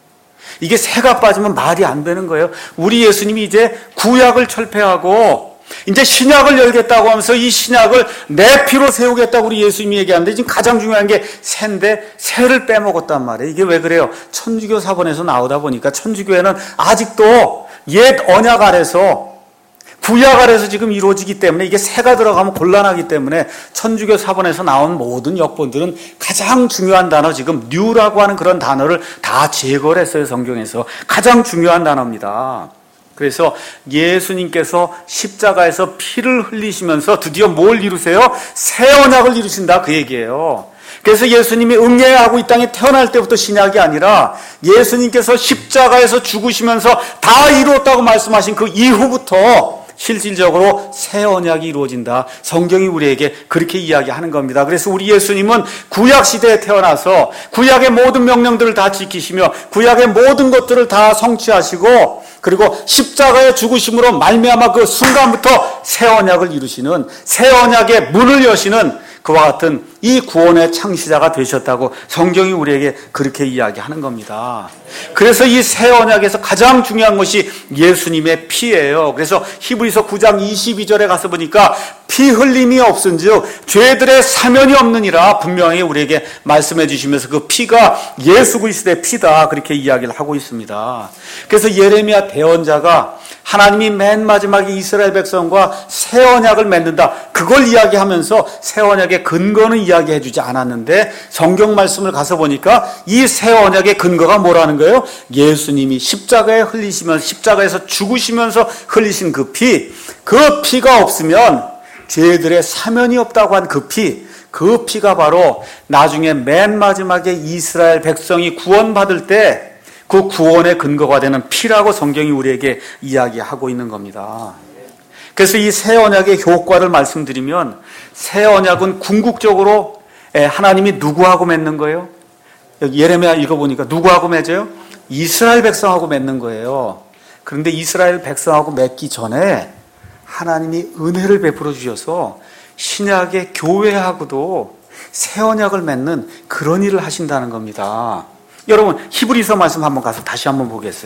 이게 새가 빠지면 말이 안 되는 거예요. 우리 예수님이 이제 구약을 철폐하고 이제 신약을 열겠다고 하면서 이 신약을 내 피로 세우겠다고 우리 예수님이 얘기하는데 지금 가장 중요한 게 새인데 새를 빼먹었단 말이에요. 이게 왜 그래요? 천주교 사본에서 나오다 보니까 천주교회는 아직도 옛 언약 아래서 구약 아래서 지금 이루어지기 때문에 이게 새가 들어가면 곤란하기 때문에 천주교 사본에서 나온 모든 역본들은 가장 중요한 단어 지금 뉴라고 하는 그런 단어를 다 제거를 했어요. 성경에서. 가장 중요한 단어입니다. 그래서 예수님께서 십자가에서 피를 흘리시면서 드디어 뭘 이루세요? 새 언약을 이루신다 그 얘기예요. 그래서 예수님이 응애하고 이 땅에 태어날 때부터 신약이 아니라 예수님께서 십자가에서 죽으시면서 다 이루었다고 말씀하신 그 이후부터 실질적으로 새 언약이 이루어진다. 성경이 우리에게 그렇게 이야기하는 겁니다. 그래서 우리 예수님은 구약 시대에 태어나서 구약의 모든 명령들을 다 지키시며 구약의 모든 것들을 다 성취하시고 그리고 십자가의 죽으심으로 말미암아 그 순간부터 새 언약을 이루시는 새 언약의 문을 여시는 그와 같은 이 구원의 창시자가 되셨다고 성경이 우리에게 그렇게 이야기하는 겁니다. 그래서 이 새 언약에서 가장 중요한 것이 예수님의 피예요. 그래서 히브리서 구 장 이십이 절에 가서 보니까 피 흘림이 없은즉 죄들의 사면이 없느니라 분명히 우리에게 말씀해 주시면서 그 피가 예수 그리스도의 피다 그렇게 이야기를 하고 있습니다. 그래서 예레미야 대언자가 하나님이 맨 마지막에 이스라엘 백성과 새 언약을 맺는다. 그걸 이야기하면서 새 언약의 근거는 이야기해 주지 않았는데 성경 말씀을 가서 보니까 이 새 언약의 근거가 뭐라는 거예요? 예수님이 십자가에 흘리시면서 십자가에서 죽으시면서 흘리신 그 피, 그 피가 없으면 죄들의 사면이 없다고 한 그 피, 그 피가 바로 나중에 맨 마지막에 이스라엘 백성이 구원받을 때 그 구원의 근거가 되는 피라고 성경이 우리에게 이야기하고 있는 겁니다. 그래서 이 새 언약의 효과를 말씀드리면 새 언약은 궁극적으로 하나님이 누구하고 맺는 거예요? 여기 예레미야 읽어보니까 누구하고 맺어요? 이스라엘 백성하고 맺는 거예요. 그런데 이스라엘 백성하고 맺기 전에 하나님이 은혜를 베풀어 주셔서 신약의 교회하고도 새 언약을 맺는 그런 일을 하신다는 겁니다. 여러분 히브리서 말씀 한번 가서 다시 한번 보겠어요.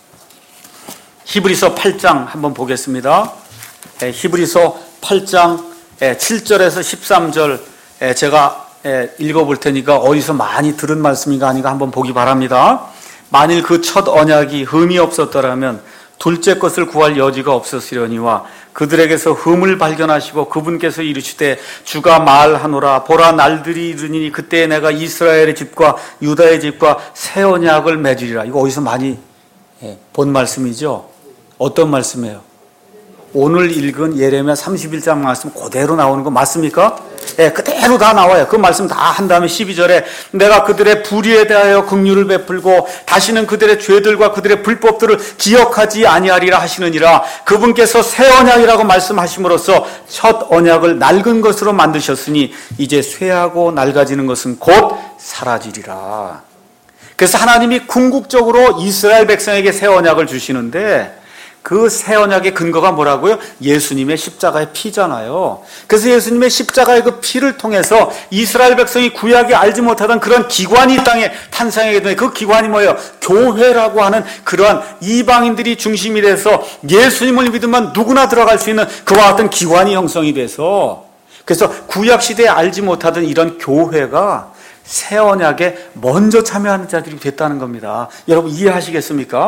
히브리서 팔 장 한번 보겠습니다. 히브리서 팔 장 칠 절에서 십삼 절 제가 읽어볼 테니까 어디서 많이 들은 말씀인가 아닌가 한번 보기 바랍니다. 만일 그 첫 언약이 흠이 없었더라면 둘째 것을 구할 여지가 없었으려니와 그들에게서 흠을 발견하시고 그분께서 이르시되 주가 말하노라 보라 날들이 이르니 그때 내가 이스라엘의 집과 유다의 집과 새 언약을 맺으리라. 이거 어디서 많이 본 말씀이죠? 어떤 말씀이에요? 오늘 읽은 예레미야 삼십일 장 말씀 그대로 나오는 거 맞습니까? 예, 그대로 다 나와요. 그 말씀 다 한 다음에 십이 절에 내가 그들의 불의에 대하여 긍휼을 베풀고 다시는 그들의 죄들과 그들의 불법들을 기억하지 아니하리라 하시느니라. 그분께서 새 언약이라고 말씀하심으로써 첫 언약을 낡은 것으로 만드셨으니 이제 쇠하고 낡아지는 것은 곧 사라지리라. 그래서 하나님이 궁극적으로 이스라엘 백성에게 새 언약을 주시는데 그 새 언약의 근거가 뭐라고요? 예수님의 십자가의 피잖아요. 그래서 예수님의 십자가의 그 피를 통해서 이스라엘 백성이 구약에 알지 못하던 그런 기관이 이 땅에 탄생하게 되는 그 기관이 뭐예요? 교회라고 하는 그러한 이방인들이 중심이 돼서 예수님을 믿으면 누구나 들어갈 수 있는 그와 같은 기관이 형성이 돼서 그래서 구약 시대에 알지 못하던 이런 교회가 새 언약에 먼저 참여하는 자들이 됐다는 겁니다. 여러분 이해하시겠습니까?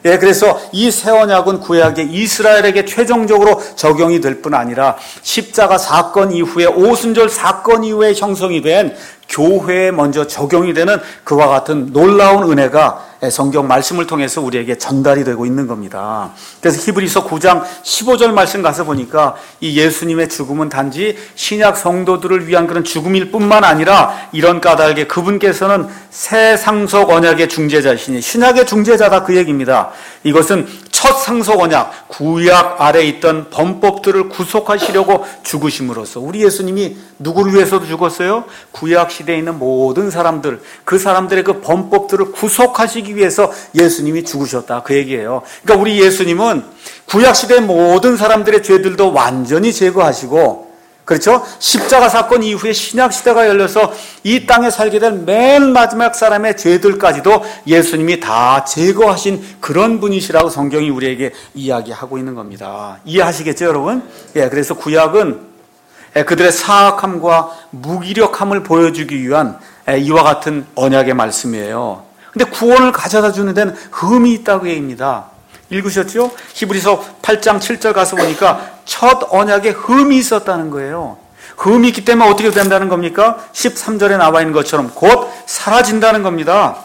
예, 그래서 이 새 언약은 구약의 이스라엘에게 최종적으로 적용이 될 뿐 아니라 십자가 사건 이후에 오순절 사건 이후에 형성이 된 교회에 먼저 적용이 되는 그와 같은 놀라운 은혜가 성경 말씀을 통해서 우리에게 전달이 되고 있는 겁니다. 그래서 히브리서 구 장 십오 절 말씀 가서 보니까 이 예수님의 죽음은 단지 신약 성도들을 위한 그런 죽음일 뿐만 아니라 이런 까닭에 그분께서는 새 상속 언약의 중재자이시니 신약의 중재자다 그 얘기입니다. 이것은 첫 상속 언약 구약 아래에 있던 범법들을 구속하시려고 죽으심으로써 우리 예수님이 누구를 위해서도 죽었어요? 구약 시대에 있는 모든 사람들, 그 사람들의 그 범법들을 구속하시기 위해서 예수님이 죽으셨다 그 얘기예요. 그러니까 우리 예수님은 구약 시대의 모든 사람들의 죄들도 완전히 제거하시고, 그렇죠? 십자가 사건 이후에 신약 시대가 열려서 이 땅에 살게 될 맨 마지막 사람의 죄들까지도 예수님이 다 제거하신 그런 분이시라고 성경이 우리에게 이야기하고 있는 겁니다. 이해하시겠죠, 여러분? 예, 그래서 구약은 그들의 사악함과 무기력함을 보여주기 위한 이와 같은 언약의 말씀이에요. 근데 구원을 가져다 주는 데는 흠이 있다고 얘기합니다. 읽으셨죠? 히브리서 팔 장 칠 절 가서 보니까 첫 언약에 흠이 있었다는 거예요. 흠이 있기 때문에 어떻게 된다는 겁니까? 십삼 절에 나와 있는 것처럼 곧 사라진다는 겁니다.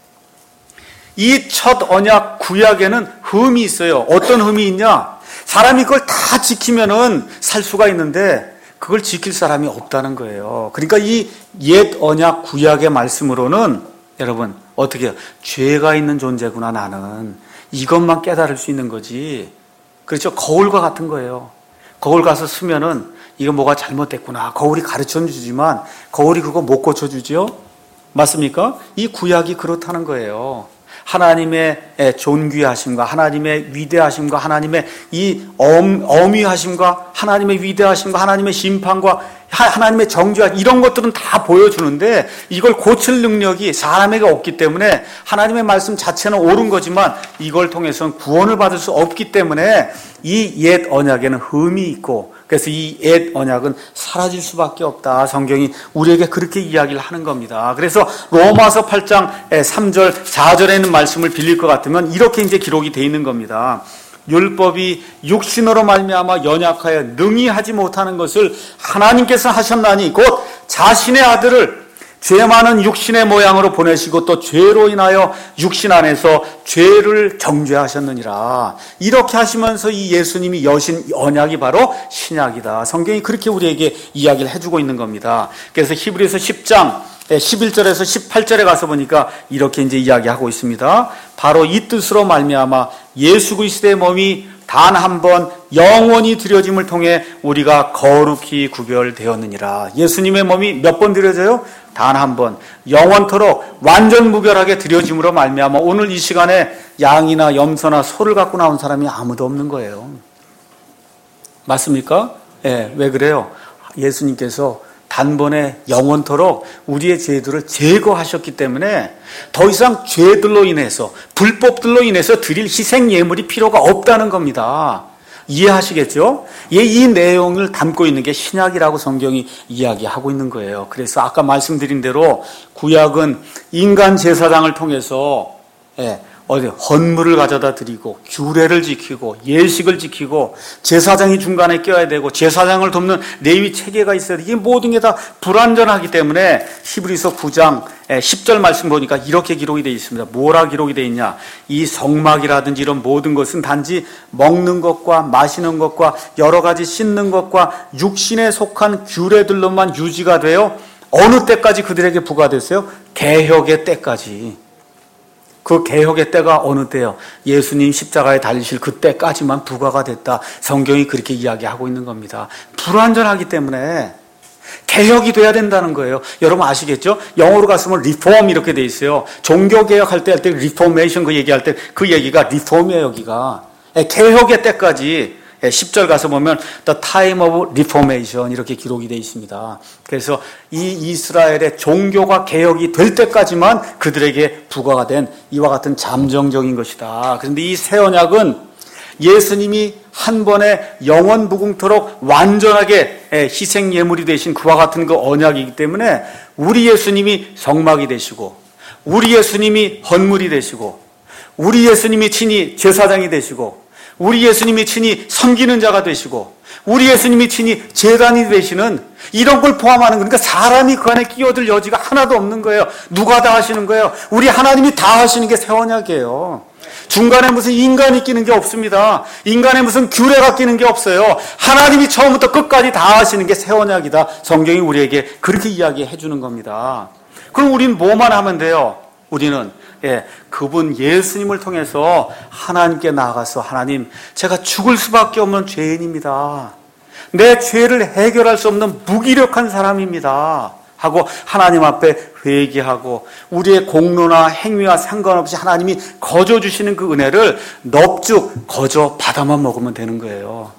이 첫 언약 구약에는 흠이 있어요. 어떤 흠이 있냐? 사람이 그걸 다 지키면은 살 수가 있는데 그걸 지킬 사람이 없다는 거예요. 그러니까 이 옛 언약 구약의 말씀으로는 여러분 어떻게 해요? 죄가 있는 존재구나 나는. 이것만 깨달을 수 있는 거지. 그렇죠? 거울과 같은 거예요. 거울 가서 쓰면은 이거 뭐가 잘못됐구나. 거울이 가르쳐 주지만 거울이 그거 못 고쳐주죠? 맞습니까? 이 구약이 그렇다는 거예요. 하나님의 존귀하심과 하나님의 위대하심과 하나님의 이 엄, 어미하심과 하나님의 위대하심과 하나님의 심판과 하나님의 정죄와 이런 것들은 다 보여주는데 이걸 고칠 능력이 사람에게 없기 때문에 하나님의 말씀 자체는 옳은 거지만 이걸 통해서는 구원을 받을 수 없기 때문에 이 옛 언약에는 흠이 있고 그래서 이 옛 언약은 사라질 수밖에 없다. 성경이 우리에게 그렇게 이야기를 하는 겁니다. 그래서 로마서 팔 장 삼 절 사 절에 있는 말씀을 빌릴 것 같으면 이렇게 이제 기록이 되어 있는 겁니다. 율법이 육신으로 말미암아 연약하여 능히 하지 못하는 것을 하나님께서 하셨나니 곧 자신의 아들을 죄 많은 육신의 모양으로 보내시고 또 죄로 인하여 육신 안에서 죄를 정죄하셨느니라. 이렇게 하시면서 이 예수님이 여신 언약이 바로 신약이다. 성경이 그렇게 우리에게 이야기를 해주고 있는 겁니다. 그래서 히브리서 십 장 십일 절에서 십팔 절에 가서 보니까 이렇게 이제 이야기하고 있습니다. 바로 이 뜻으로 말미암아 예수 그리스도의 몸이 단 한 번 영원히 드려짐을 통해 우리가 거룩히 구별되었느니라. 예수님의 몸이 몇 번 드려져요? 단 한 번 영원토록 완전 무결하게 드려짐으로 말미암아 오늘 이 시간에 양이나 염소나 소를 갖고 나온 사람이 아무도 없는 거예요. 맞습니까? 예, 왜 그래요? 예수님께서 단번에 영원토록 우리의 죄들을 제거하셨기 때문에 더 이상 죄들로 인해서 불법들로 인해서 드릴 희생 예물이 필요가 없다는 겁니다. 이해하시겠죠? 예, 이 내용을 담고 있는 게 신약이라고 성경이 이야기하고 있는 거예요. 그래서 아까 말씀드린 대로 구약은 인간 제사장을 통해서 예, 어디 헌물을 가져다 드리고 규례를 지키고 예식을 지키고 제사장이 중간에 껴야 되고 제사장을 돕는 레위 체계가 있어야 돼. 이게 모든 게 다 불완전하기 때문에 히브리서 구 장 십 절 말씀 보니까 이렇게 기록이 되어 있습니다. 뭐라 기록이 되어 있냐? 이 성막이라든지 이런 모든 것은 단지 먹는 것과 마시는 것과 여러 가지 씻는 것과 육신에 속한 규례들로만 유지가 되어 어느 때까지 그들에게 부과됐어요? 개혁의 때까지. 그 개혁의 때가 어느 때요? 예수님 십자가에 달리실 그 때까지만 부과가 됐다. 성경이 그렇게 이야기하고 있는 겁니다. 불완전하기 때문에 개혁이 돼야 된다는 거예요. 여러분 아시겠죠? 영어로 갔으면 리폼 이렇게 돼 있어요. 종교개혁할 때 할 때 리포메이션 그 얘기할 때 그 얘기가 리폼이에요. 여기가 개혁의 때까지 십 절 가서 보면 The time of reformation 이렇게 기록이 되어 있습니다. 그래서 이 이스라엘의 종교가 개혁이 될 때까지만 그들에게 부과가 된 이와 같은 잠정적인 것이다. 그런데 이 새 언약은 예수님이 한 번에 영원 무궁토록 완전하게 희생 예물이 되신 그와 같은 그 언약이기 때문에 우리 예수님이 성막이 되시고 우리 예수님이 헌물이 되시고 우리 예수님이 친히 제사장이 되시고, 우리 예수님이 친히 섬기는 자가 되시고, 우리 예수님이 친히 제단이 되시는 이런 걸 포함하는, 그러니까 사람이 그 안에 끼어들 여지가 하나도 없는 거예요. 누가 다 하시는 거예요? 우리 하나님이 다 하시는 게 새 언약이에요. 중간에 무슨 인간이 끼는 게 없습니다. 인간에 무슨 규례가 끼는 게 없어요. 하나님이 처음부터 끝까지 다 하시는 게 새 언약이다. 성경이 우리에게 그렇게 이야기해 주는 겁니다. 그럼 우리는 뭐만 하면 돼요? 우리는 예, 그분 예수님을 통해서 하나님께 나아가서, 하나님, 제가 죽을 수밖에 없는 죄인입니다. 내 죄를 해결할 수 없는 무기력한 사람입니다. 하고 하나님 앞에 회개하고, 우리의 공로나 행위와 상관없이 하나님이 거저 주시는 그 은혜를 넙죽 거저 받아만 먹으면 되는 거예요.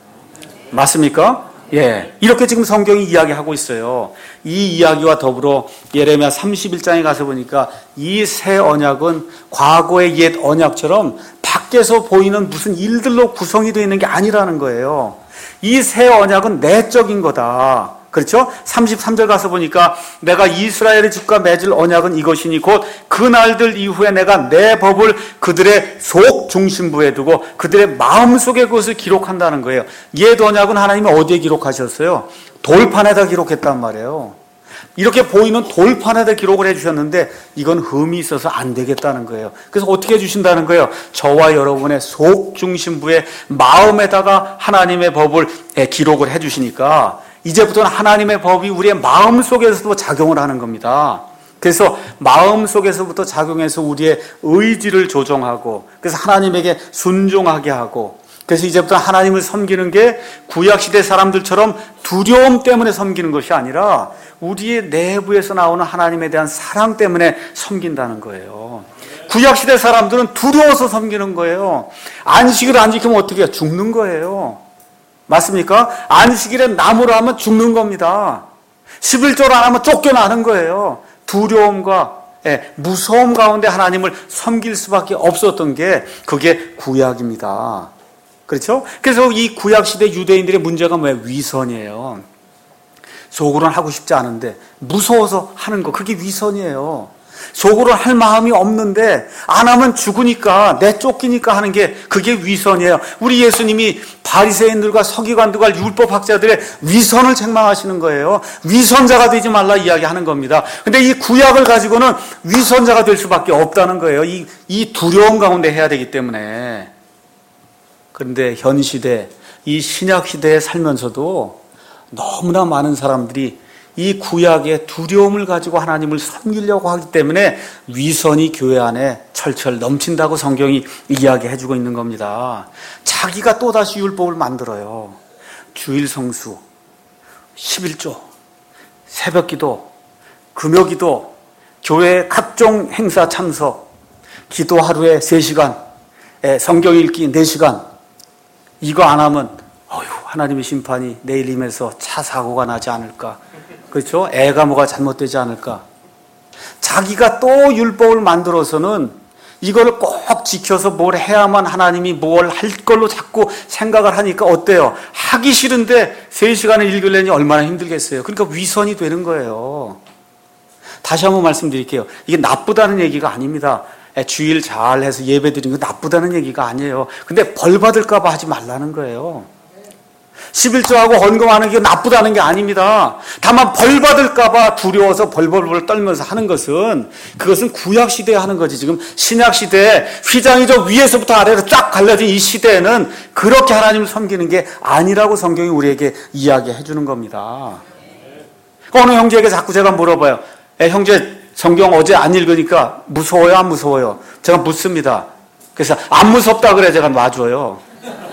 맞습니까? 예, 이렇게 지금 성경이 이야기하고 있어요. 이 이야기와 더불어 예레미야 삼십일 장에 가서 보니까 이 새 언약은 과거의 옛 언약처럼 밖에서 보이는 무슨 일들로 구성이 되어 있는 게 아니라는 거예요. 이 새 언약은 내적인 거다. 그렇죠? 삼십삼 절 가서 보니까 내가 이스라엘의 집과 맺을 언약은 이것이니 곧 그 날들 이후에 내가 내 법을 그들의 속 중심부에 두고 그들의 마음속에 그것을 기록한다는 거예요. 옛 언약은 하나님이 어디에 기록하셨어요? 돌판에다 기록했단 말이에요. 이렇게 보이는 돌판에다 기록을 해주셨는데 이건 흠이 있어서 안 되겠다는 거예요. 그래서 어떻게 해주신다는 거예요? 저와 여러분의 속 중심부의 마음에다가 하나님의 법을 기록을 해주시니까 이제부터는 하나님의 법이 우리의 마음속에서도 작용을 하는 겁니다. 그래서 마음속에서부터 작용해서 우리의 의지를 조정하고, 그래서 하나님에게 순종하게 하고, 그래서 이제부터 하나님을 섬기는 게 구약시대 사람들처럼 두려움 때문에 섬기는 것이 아니라 우리의 내부에서 나오는 하나님에 대한 사랑 때문에 섬긴다는 거예요. 구약시대 사람들은 두려워서 섬기는 거예요. 안식을 안 지키면 어떻게 해요? 죽는 거예요. 맞습니까? 안식일에 나무를 하면 죽는 겁니다. 십일조를 안 하면 쫓겨나는 거예요. 두려움과 예, 무서움 가운데 하나님을 섬길 수밖에 없었던 게 그게 구약입니다. 그렇죠? 그래서 이 구약시대 유대인들의 문제가 뭐예요? 위선이에요. 속으로는 하고 싶지 않은데 무서워서 하는 거, 그게 위선이에요. 속으로 할 마음이 없는데 안 하면 죽으니까, 내쫓기니까 하는 게 그게 위선이에요. 우리 예수님이 바리새인들과 서기관들과 율법학자들의 위선을 책망하시는 거예요. 위선자가 되지 말라 이야기하는 겁니다. 근데 이 구약을 가지고는 위선자가 될 수밖에 없다는 거예요. 이, 이 두려움 가운데 해야 되기 때문에. 그런데 현 시대, 이 신약 시대에 살면서도 너무나 많은 사람들이 이 구약의 두려움을 가지고 하나님을 섬기려고 하기 때문에 위선이 교회 안에 철철 넘친다고 성경이 이야기해주고 있는 겁니다. 자기가 또다시 율법을 만들어요. 주일 성수, 십일조, 새벽기도, 금요기도, 교회 각종 행사 참석, 기도 하루에 세 시간, 성경 읽기 네 시간, 이거 안 하면 어휴, 하나님의 심판이 내일 임해서 차 사고가 나지 않을까, 그렇죠? 애가 뭐가 잘못되지 않을까. 자기가 또 율법을 만들어서는 이거를 꼭 지켜서 뭘 해야만 하나님이 뭘 할 걸로 자꾸 생각을 하니까 어때요? 하기 싫은데 세 시간을 읽으려니 얼마나 힘들겠어요. 그러니까 위선이 되는 거예요. 다시 한번 말씀드릴게요. 이게 나쁘다는 얘기가 아닙니다. 주일 잘해서 예배 드리는 거 나쁘다는 얘기가 아니에요. 근데 벌 받을까 봐 하지 말라는 거예요. 십일조하고 헌금하는 게 나쁘다는 게 아닙니다. 다만 벌 받을까 봐 두려워서 벌벌벌 떨면서 하는 것은, 그것은 구약 시대에 하는 거지. 지금 신약 시대에 휘장이 저 위에서부터 아래로 쫙 갈라진 이 시대에는 그렇게 하나님을 섬기는 게 아니라고 성경이 우리에게 이야기해 주는 겁니다. 어느 형제에게 자꾸 제가 물어봐요. 에, 형제 성경 어제 안 읽으니까 무서워요, 안 무서워요? 제가 묻습니다. 그래서 안 무섭다 그래 제가 놔줘요.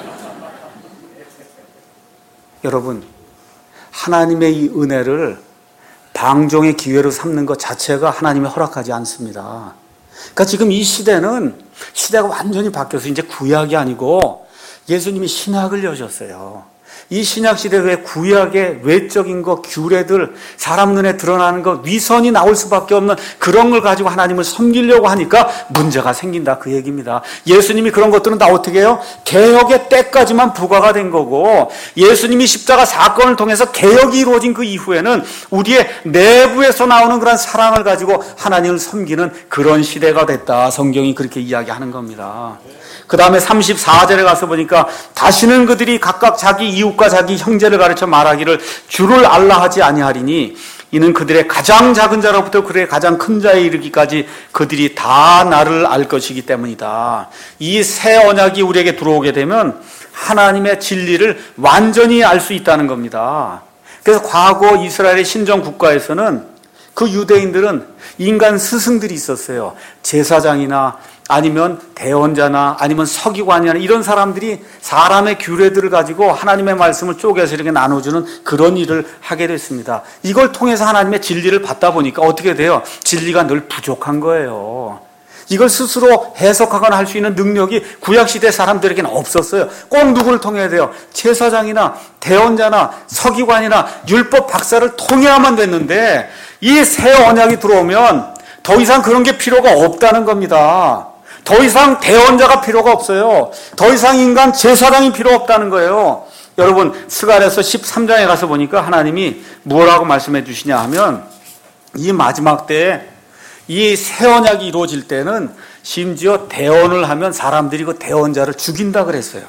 여러분, 하나님의 이 은혜를 방종의 기회로 삼는 것 자체가 하나님이 허락하지 않습니다. 그러니까 지금 이 시대는 시대가 완전히 바뀌어서 이제 구약이 아니고 예수님이 신약을 여셨어요. 이 신약시대 왜 구약의 외적인 거, 규례들, 사람 눈에 드러나는 거, 위선이 나올 수밖에 없는 그런 걸 가지고 하나님을 섬기려고 하니까 문제가 생긴다, 그 얘기입니다. 예수님이 그런 것들은 다 어떻게 해요? 개혁의 때까지만 부과가 된 거고, 예수님이 십자가 사건을 통해서 개혁이 이루어진 그 이후에는 우리의 내부에서 나오는 그런 사랑을 가지고 하나님을 섬기는 그런 시대가 됐다. 성경이 그렇게 이야기하는 겁니다. 그 다음에 삼십사 절에 가서 보니까 다시는 그들이 각각 자기 이웃과 자기 형제를 가르쳐 말하기를 주를 알라 하지 아니하리니 이는 그들의 가장 작은 자로부터 그들의 가장 큰 자에 이르기까지 그들이 다 나를 알 것이기 때문이다. 이 새 언약이 우리에게 들어오게 되면 하나님의 진리를 완전히 알 수 있다는 겁니다. 그래서 과거 이스라엘의 신정 국가에서는 그 유대인들은 인간 스승들이 있었어요. 제사장이나 아니면 대언자나 아니면 서기관이나 이런 사람들이 사람의 규례들을 가지고 하나님의 말씀을 쪼개서 이렇게 나눠주는 그런 일을 하게 됐습니다. 이걸 통해서 하나님의 진리를 받다 보니까 어떻게 돼요? 진리가 늘 부족한 거예요. 이걸 스스로 해석하거나 할 수 있는 능력이 구약시대 사람들에게는 없었어요. 꼭 누구를 통해야 돼요? 제사장이나 대언자나 서기관이나 율법 박사를 통해야만 됐는데 이 새 언약이 들어오면 더 이상 그런 게 필요가 없다는 겁니다. 더 이상 대언자가 필요가 없어요. 더 이상 인간 제사장이 필요 없다는 거예요. 여러분, 스가랴서 십삼 장에 가서 보니까 하나님이 뭐라고 말씀해 주시냐 하면 이 마지막 때에 이 새 언약이 이루어질 때는 심지어 대언을 하면 사람들이 그 대언자를 죽인다 그랬어요.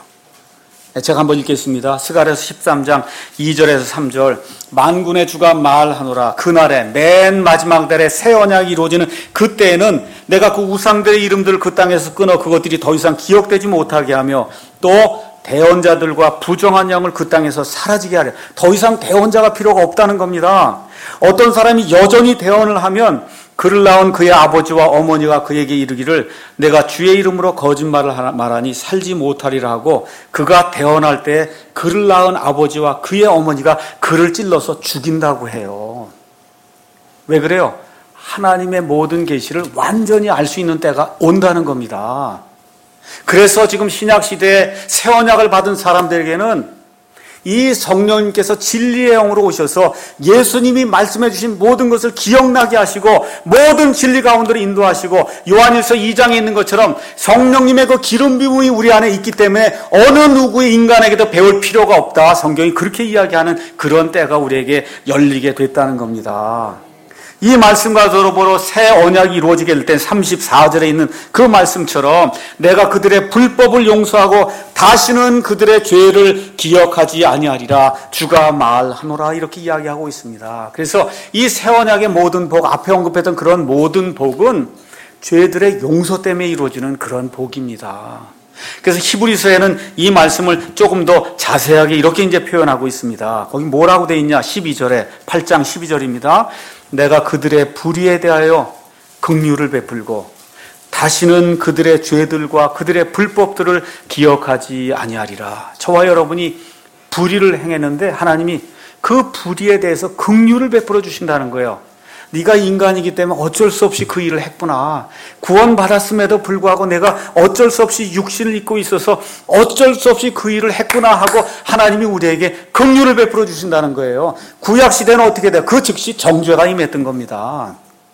제가 한번 읽겠습니다. 스가랴서 십삼 장 이 절에서 삼 절. 만군의 주가 말하노라. 그날에 맨 마지막 날에 새 언약이 이루어지는 그때에는 내가 그 우상들의 이름들을 그 땅에서 끊어 그것들이 더 이상 기억되지 못하게 하며 또 대언자들과 부정한 영을 그 땅에서 사라지게 하려. 더 이상 대언자가 필요가 없다는 겁니다. 어떤 사람이 여전히 대언을 하면 그를 낳은 그의 아버지와 어머니가 그에게 이르기를 내가 주의 이름으로 거짓말을 말하니 살지 못하리라 하고 그가 대언할 때 그를 낳은 아버지와 그의 어머니가 그를 찔러서 죽인다고 해요. 왜 그래요? 하나님의 모든 계시를 완전히 알 수 있는 때가 온다는 겁니다. 그래서 지금 신약시대에 새 언약을 받은 사람들에게는 이 성령님께서 진리의 영으로 오셔서 예수님이 말씀해 주신 모든 것을 기억나게 하시고 모든 진리 가운데로 인도하시고 요한일서 이 장에 있는 것처럼 성령님의 그 기름 부음이 우리 안에 있기 때문에 어느 누구의 인간에게도 배울 필요가 없다. 성경이 그렇게 이야기하는 그런 때가 우리에게 열리게 됐다는 겁니다. 이 말씀과 더불어 새 언약이 이루어지게 될 때 삼십사 절에 있는 그 말씀처럼 내가 그들의 불법을 용서하고 다시는 그들의 죄를 기억하지 아니하리라 주가 말하노라 이렇게 이야기하고 있습니다. 그래서 이 새 언약의 모든 복, 앞에 언급했던 그런 모든 복은 죄들의 용서 때문에 이루어지는 그런 복입니다. 그래서 히브리서에는 이 말씀을 조금 더 자세하게 이렇게 이제 표현하고 있습니다. 거기 뭐라고 돼 있냐? 십이 절에 팔 장 십이 절입니다. 내가 그들의 불의에 대하여 긍휼을 베풀고 다시는 그들의 죄들과 그들의 불법들을 기억하지 아니하리라. 저와 여러분이 불의를 행했는데 하나님이 그 불의에 대해서 긍휼을 베풀어 주신다는 거예요. 네가 인간이기 때문에 어쩔 수 없이 그 일을 했구나. 구원받았음에도 불구하고 내가 어쩔 수 없이 육신을 입고 있어서 어쩔 수 없이 그 일을 했구나 하고 하나님이 우리에게 긍휼을 베풀어 주신다는 거예요. 구약시대는 어떻게 돼요? 그 즉시 정죄가 임했던 겁니다.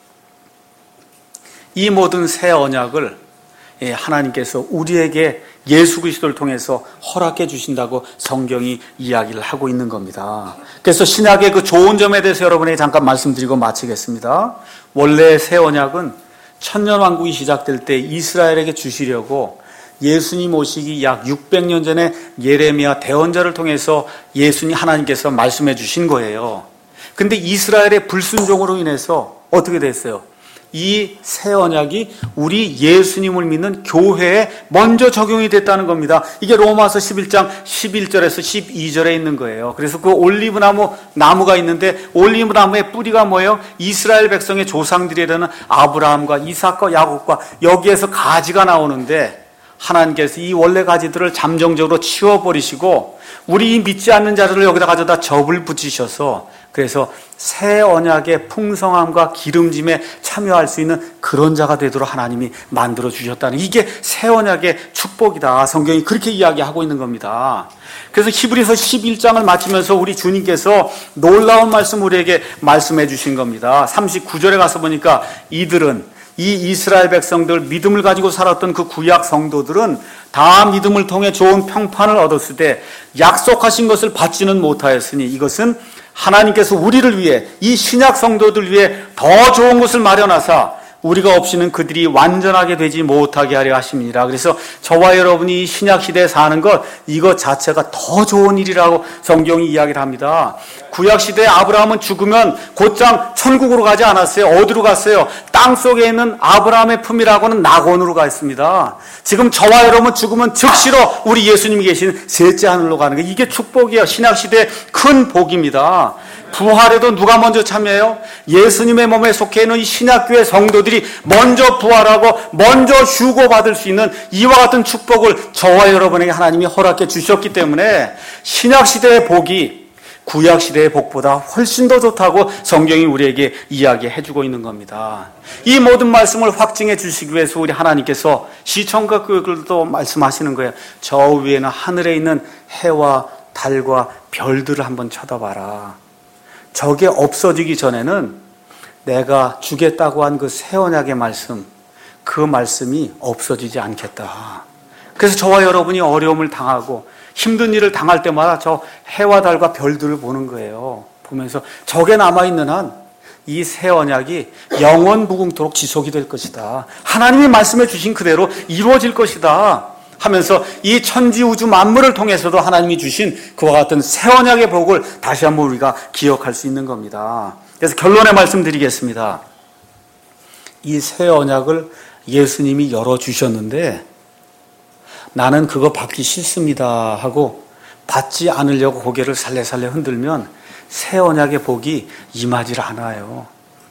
이 모든 새 언약을 하나님께서 우리에게 예수 그리스도를 통해서 허락해 주신다고 성경이 이야기를 하고 있는 겁니다. 그래서 신약의 그 좋은 점에 대해서 여러분에게 잠깐 말씀드리고 마치겠습니다. 원래 새 언약은 천년왕국이 시작될 때 이스라엘에게 주시려고 예수님 오시기 약 육백 년 전에 예레미야 대언자를 통해서 예수님 하나님께서 말씀해 주신 거예요. 근데 이스라엘의 불순종으로 인해서 어떻게 됐어요? 이 새 언약이 우리 예수님을 믿는 교회에 먼저 적용이 됐다는 겁니다. 이게 로마서 십일 장 십일 절에서 십이 절에 있는 거예요. 그래서 그 올리브 나무, 나무가 있는데 올리브 나무의 뿌리가 뭐예요? 이스라엘 백성의 조상들이라는 아브라함과 이삭과 야곱과 여기에서 가지가 나오는데 하나님께서 이 원래 가지들을 잠정적으로 치워버리시고 우리 이 믿지 않는 자들을 여기다 가져다 접을 붙이셔서 그래서 새 언약의 풍성함과 기름짐에 참여할 수 있는 그런 자가 되도록 하나님이 만들어 주셨다는, 이게 새 언약의 축복이다. 성경이 그렇게 이야기하고 있는 겁니다. 그래서 히브리서 십일 장을 마치면서 우리 주님께서 놀라운 말씀 우리에게 말씀해 주신 겁니다. 삼십구 절에 가서 보니까 이들은, 이 이스라엘 백성들, 믿음을 가지고 살았던 그 구약 성도들은 다 믿음을 통해 좋은 평판을 얻었을 때 약속하신 것을 받지는 못하였으니 이것은 하나님께서 우리를 위해, 이 신약 성도들 위해 더 좋은 것을 마련하사 우리가 없이는 그들이 완전하게 되지 못하게 하려 하심이니라. 그래서 저와 여러분이 이 신약 시대에 사는 것, 이것 자체가 더 좋은 일이라고 성경이 이야기를 합니다. 구약 시대에 아브라함은 죽으면 곧장 천국으로 가지 않았어요. 어디로 갔어요? 땅 속에 있는 아브라함의 품이라고는 낙원으로 가 있습니다. 지금 저와 여러분 죽으면 즉시로 우리 예수님이 계신 셋째 하늘로 가는 게, 이게 축복이에요. 신약 시대의 큰 복입니다. 부활에도 누가 먼저 참여해요? 예수님의 몸에 속해 있는 이 신약교회 성도들이 먼저 부활하고 먼저 휴고받을 수 있는 이와 같은 축복을 저와 여러분에게 하나님이 허락해 주셨기 때문에 신약시대의 복이 구약시대의 복보다 훨씬 더 좋다고 성경이 우리에게 이야기해주고 있는 겁니다. 이 모든 말씀을 확증해 주시기 위해서 우리 하나님께서 시청각 교육들도 말씀하시는 거예요. 저 위에는 하늘에 있는 해와 달과 별들을 한번 쳐다봐라. 저게 없어지기 전에는 내가 주겠다고 한 그 새 언약의 말씀, 그 말씀이 없어지지 않겠다. 그래서 저와 여러분이 어려움을 당하고 힘든 일을 당할 때마다 저 해와 달과 별들을 보는 거예요. 보면서 저게 남아있는 한 이 새 언약이 영원 무궁토록 지속이 될 것이다. 하나님이 말씀해 주신 그대로 이루어질 것이다 하면서 이 천지 우주 만물을 통해서도 하나님이 주신 그와 같은 새 언약의 복을 다시 한번 우리가 기억할 수 있는 겁니다. 그래서 결론의 말씀드리겠습니다. 이 새 언약을 예수님이 열어주셨는데 나는 그거 받기 싫습니다 하고 받지 않으려고 고개를 살래살래 흔들면 새 언약의 복이 임하지 않아요.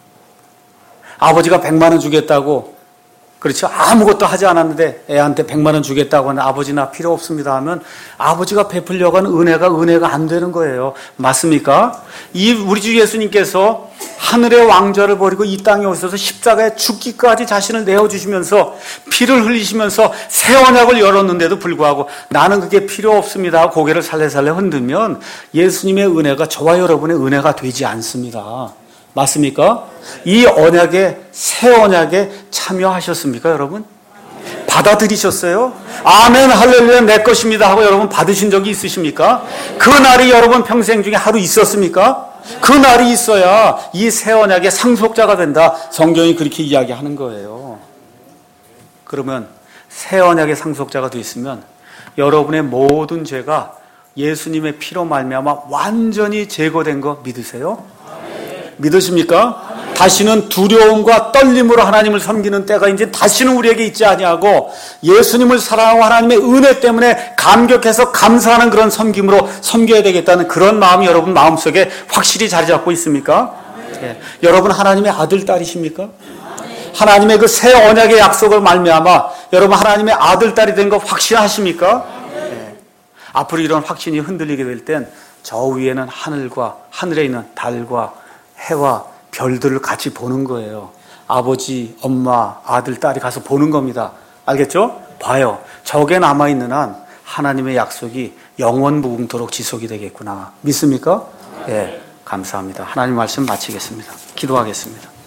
아버지가 백만 원 주겠다고, 그렇죠, 아무것도 하지 않았는데 애한테 백만 원 주겠다고 하는 아버지 나 필요 없습니다 하면 아버지가 베풀려고 하는 은혜가 은혜가 안 되는 거예요. 맞습니까? 이 우리 주 예수님께서 하늘의 왕좌를 버리고 이 땅에 오셔서 십자가에 죽기까지 자신을 내어주시면서 피를 흘리시면서 새 언약을 열었는데도 불구하고 나는 그게 필요 없습니다 고개를 살래살래 흔들면 예수님의 은혜가 저와 여러분의 은혜가 되지 않습니다. 맞습니까? 이 언약에, 새 언약에 참여하셨습니까, 여러분? 받아들이셨어요? 아멘, 할렐루야, 내 것입니다 하고 여러분 받으신 적이 있으십니까? 그 날이 여러분 평생 중에 하루 있었습니까? 그 날이 있어야 이 새 언약의 상속자가 된다. 성경이 그렇게 이야기하는 거예요. 그러면 새 언약의 상속자가 되었으면 여러분의 모든 죄가 예수님의 피로 말미암아 완전히 제거된 거 믿으세요? 믿으십니까? 다시는 두려움과 떨림으로 하나님을 섬기는 때가 이제 다시는 우리에게 있지 아니하고 예수님을 사랑하고 하나님의 은혜 때문에 감격해서 감사하는 그런 섬김으로 섬겨야 되겠다는 그런 마음이 여러분 마음속에 확실히 자리 잡고 있습니까? 네. 여러분 하나님의 아들, 딸이십니까? 하나님의 그 새 언약의 약속을 말미암아 여러분 하나님의 아들, 딸이 된 거 확신하십니까? 네. 앞으로 이런 확신이 흔들리게 될 땐 저 위에는 하늘과 하늘에 있는 달과 해와 별들을 같이 보는 거예요. 아버지, 엄마, 아들, 딸이 가서 보는 겁니다. 알겠죠? 봐요. 저게 남아있는 한 하나님의 약속이 영원 무궁토록 지속이 되겠구나. 믿습니까? 예, 네, 감사합니다. 하나님 말씀 마치겠습니다. 기도하겠습니다.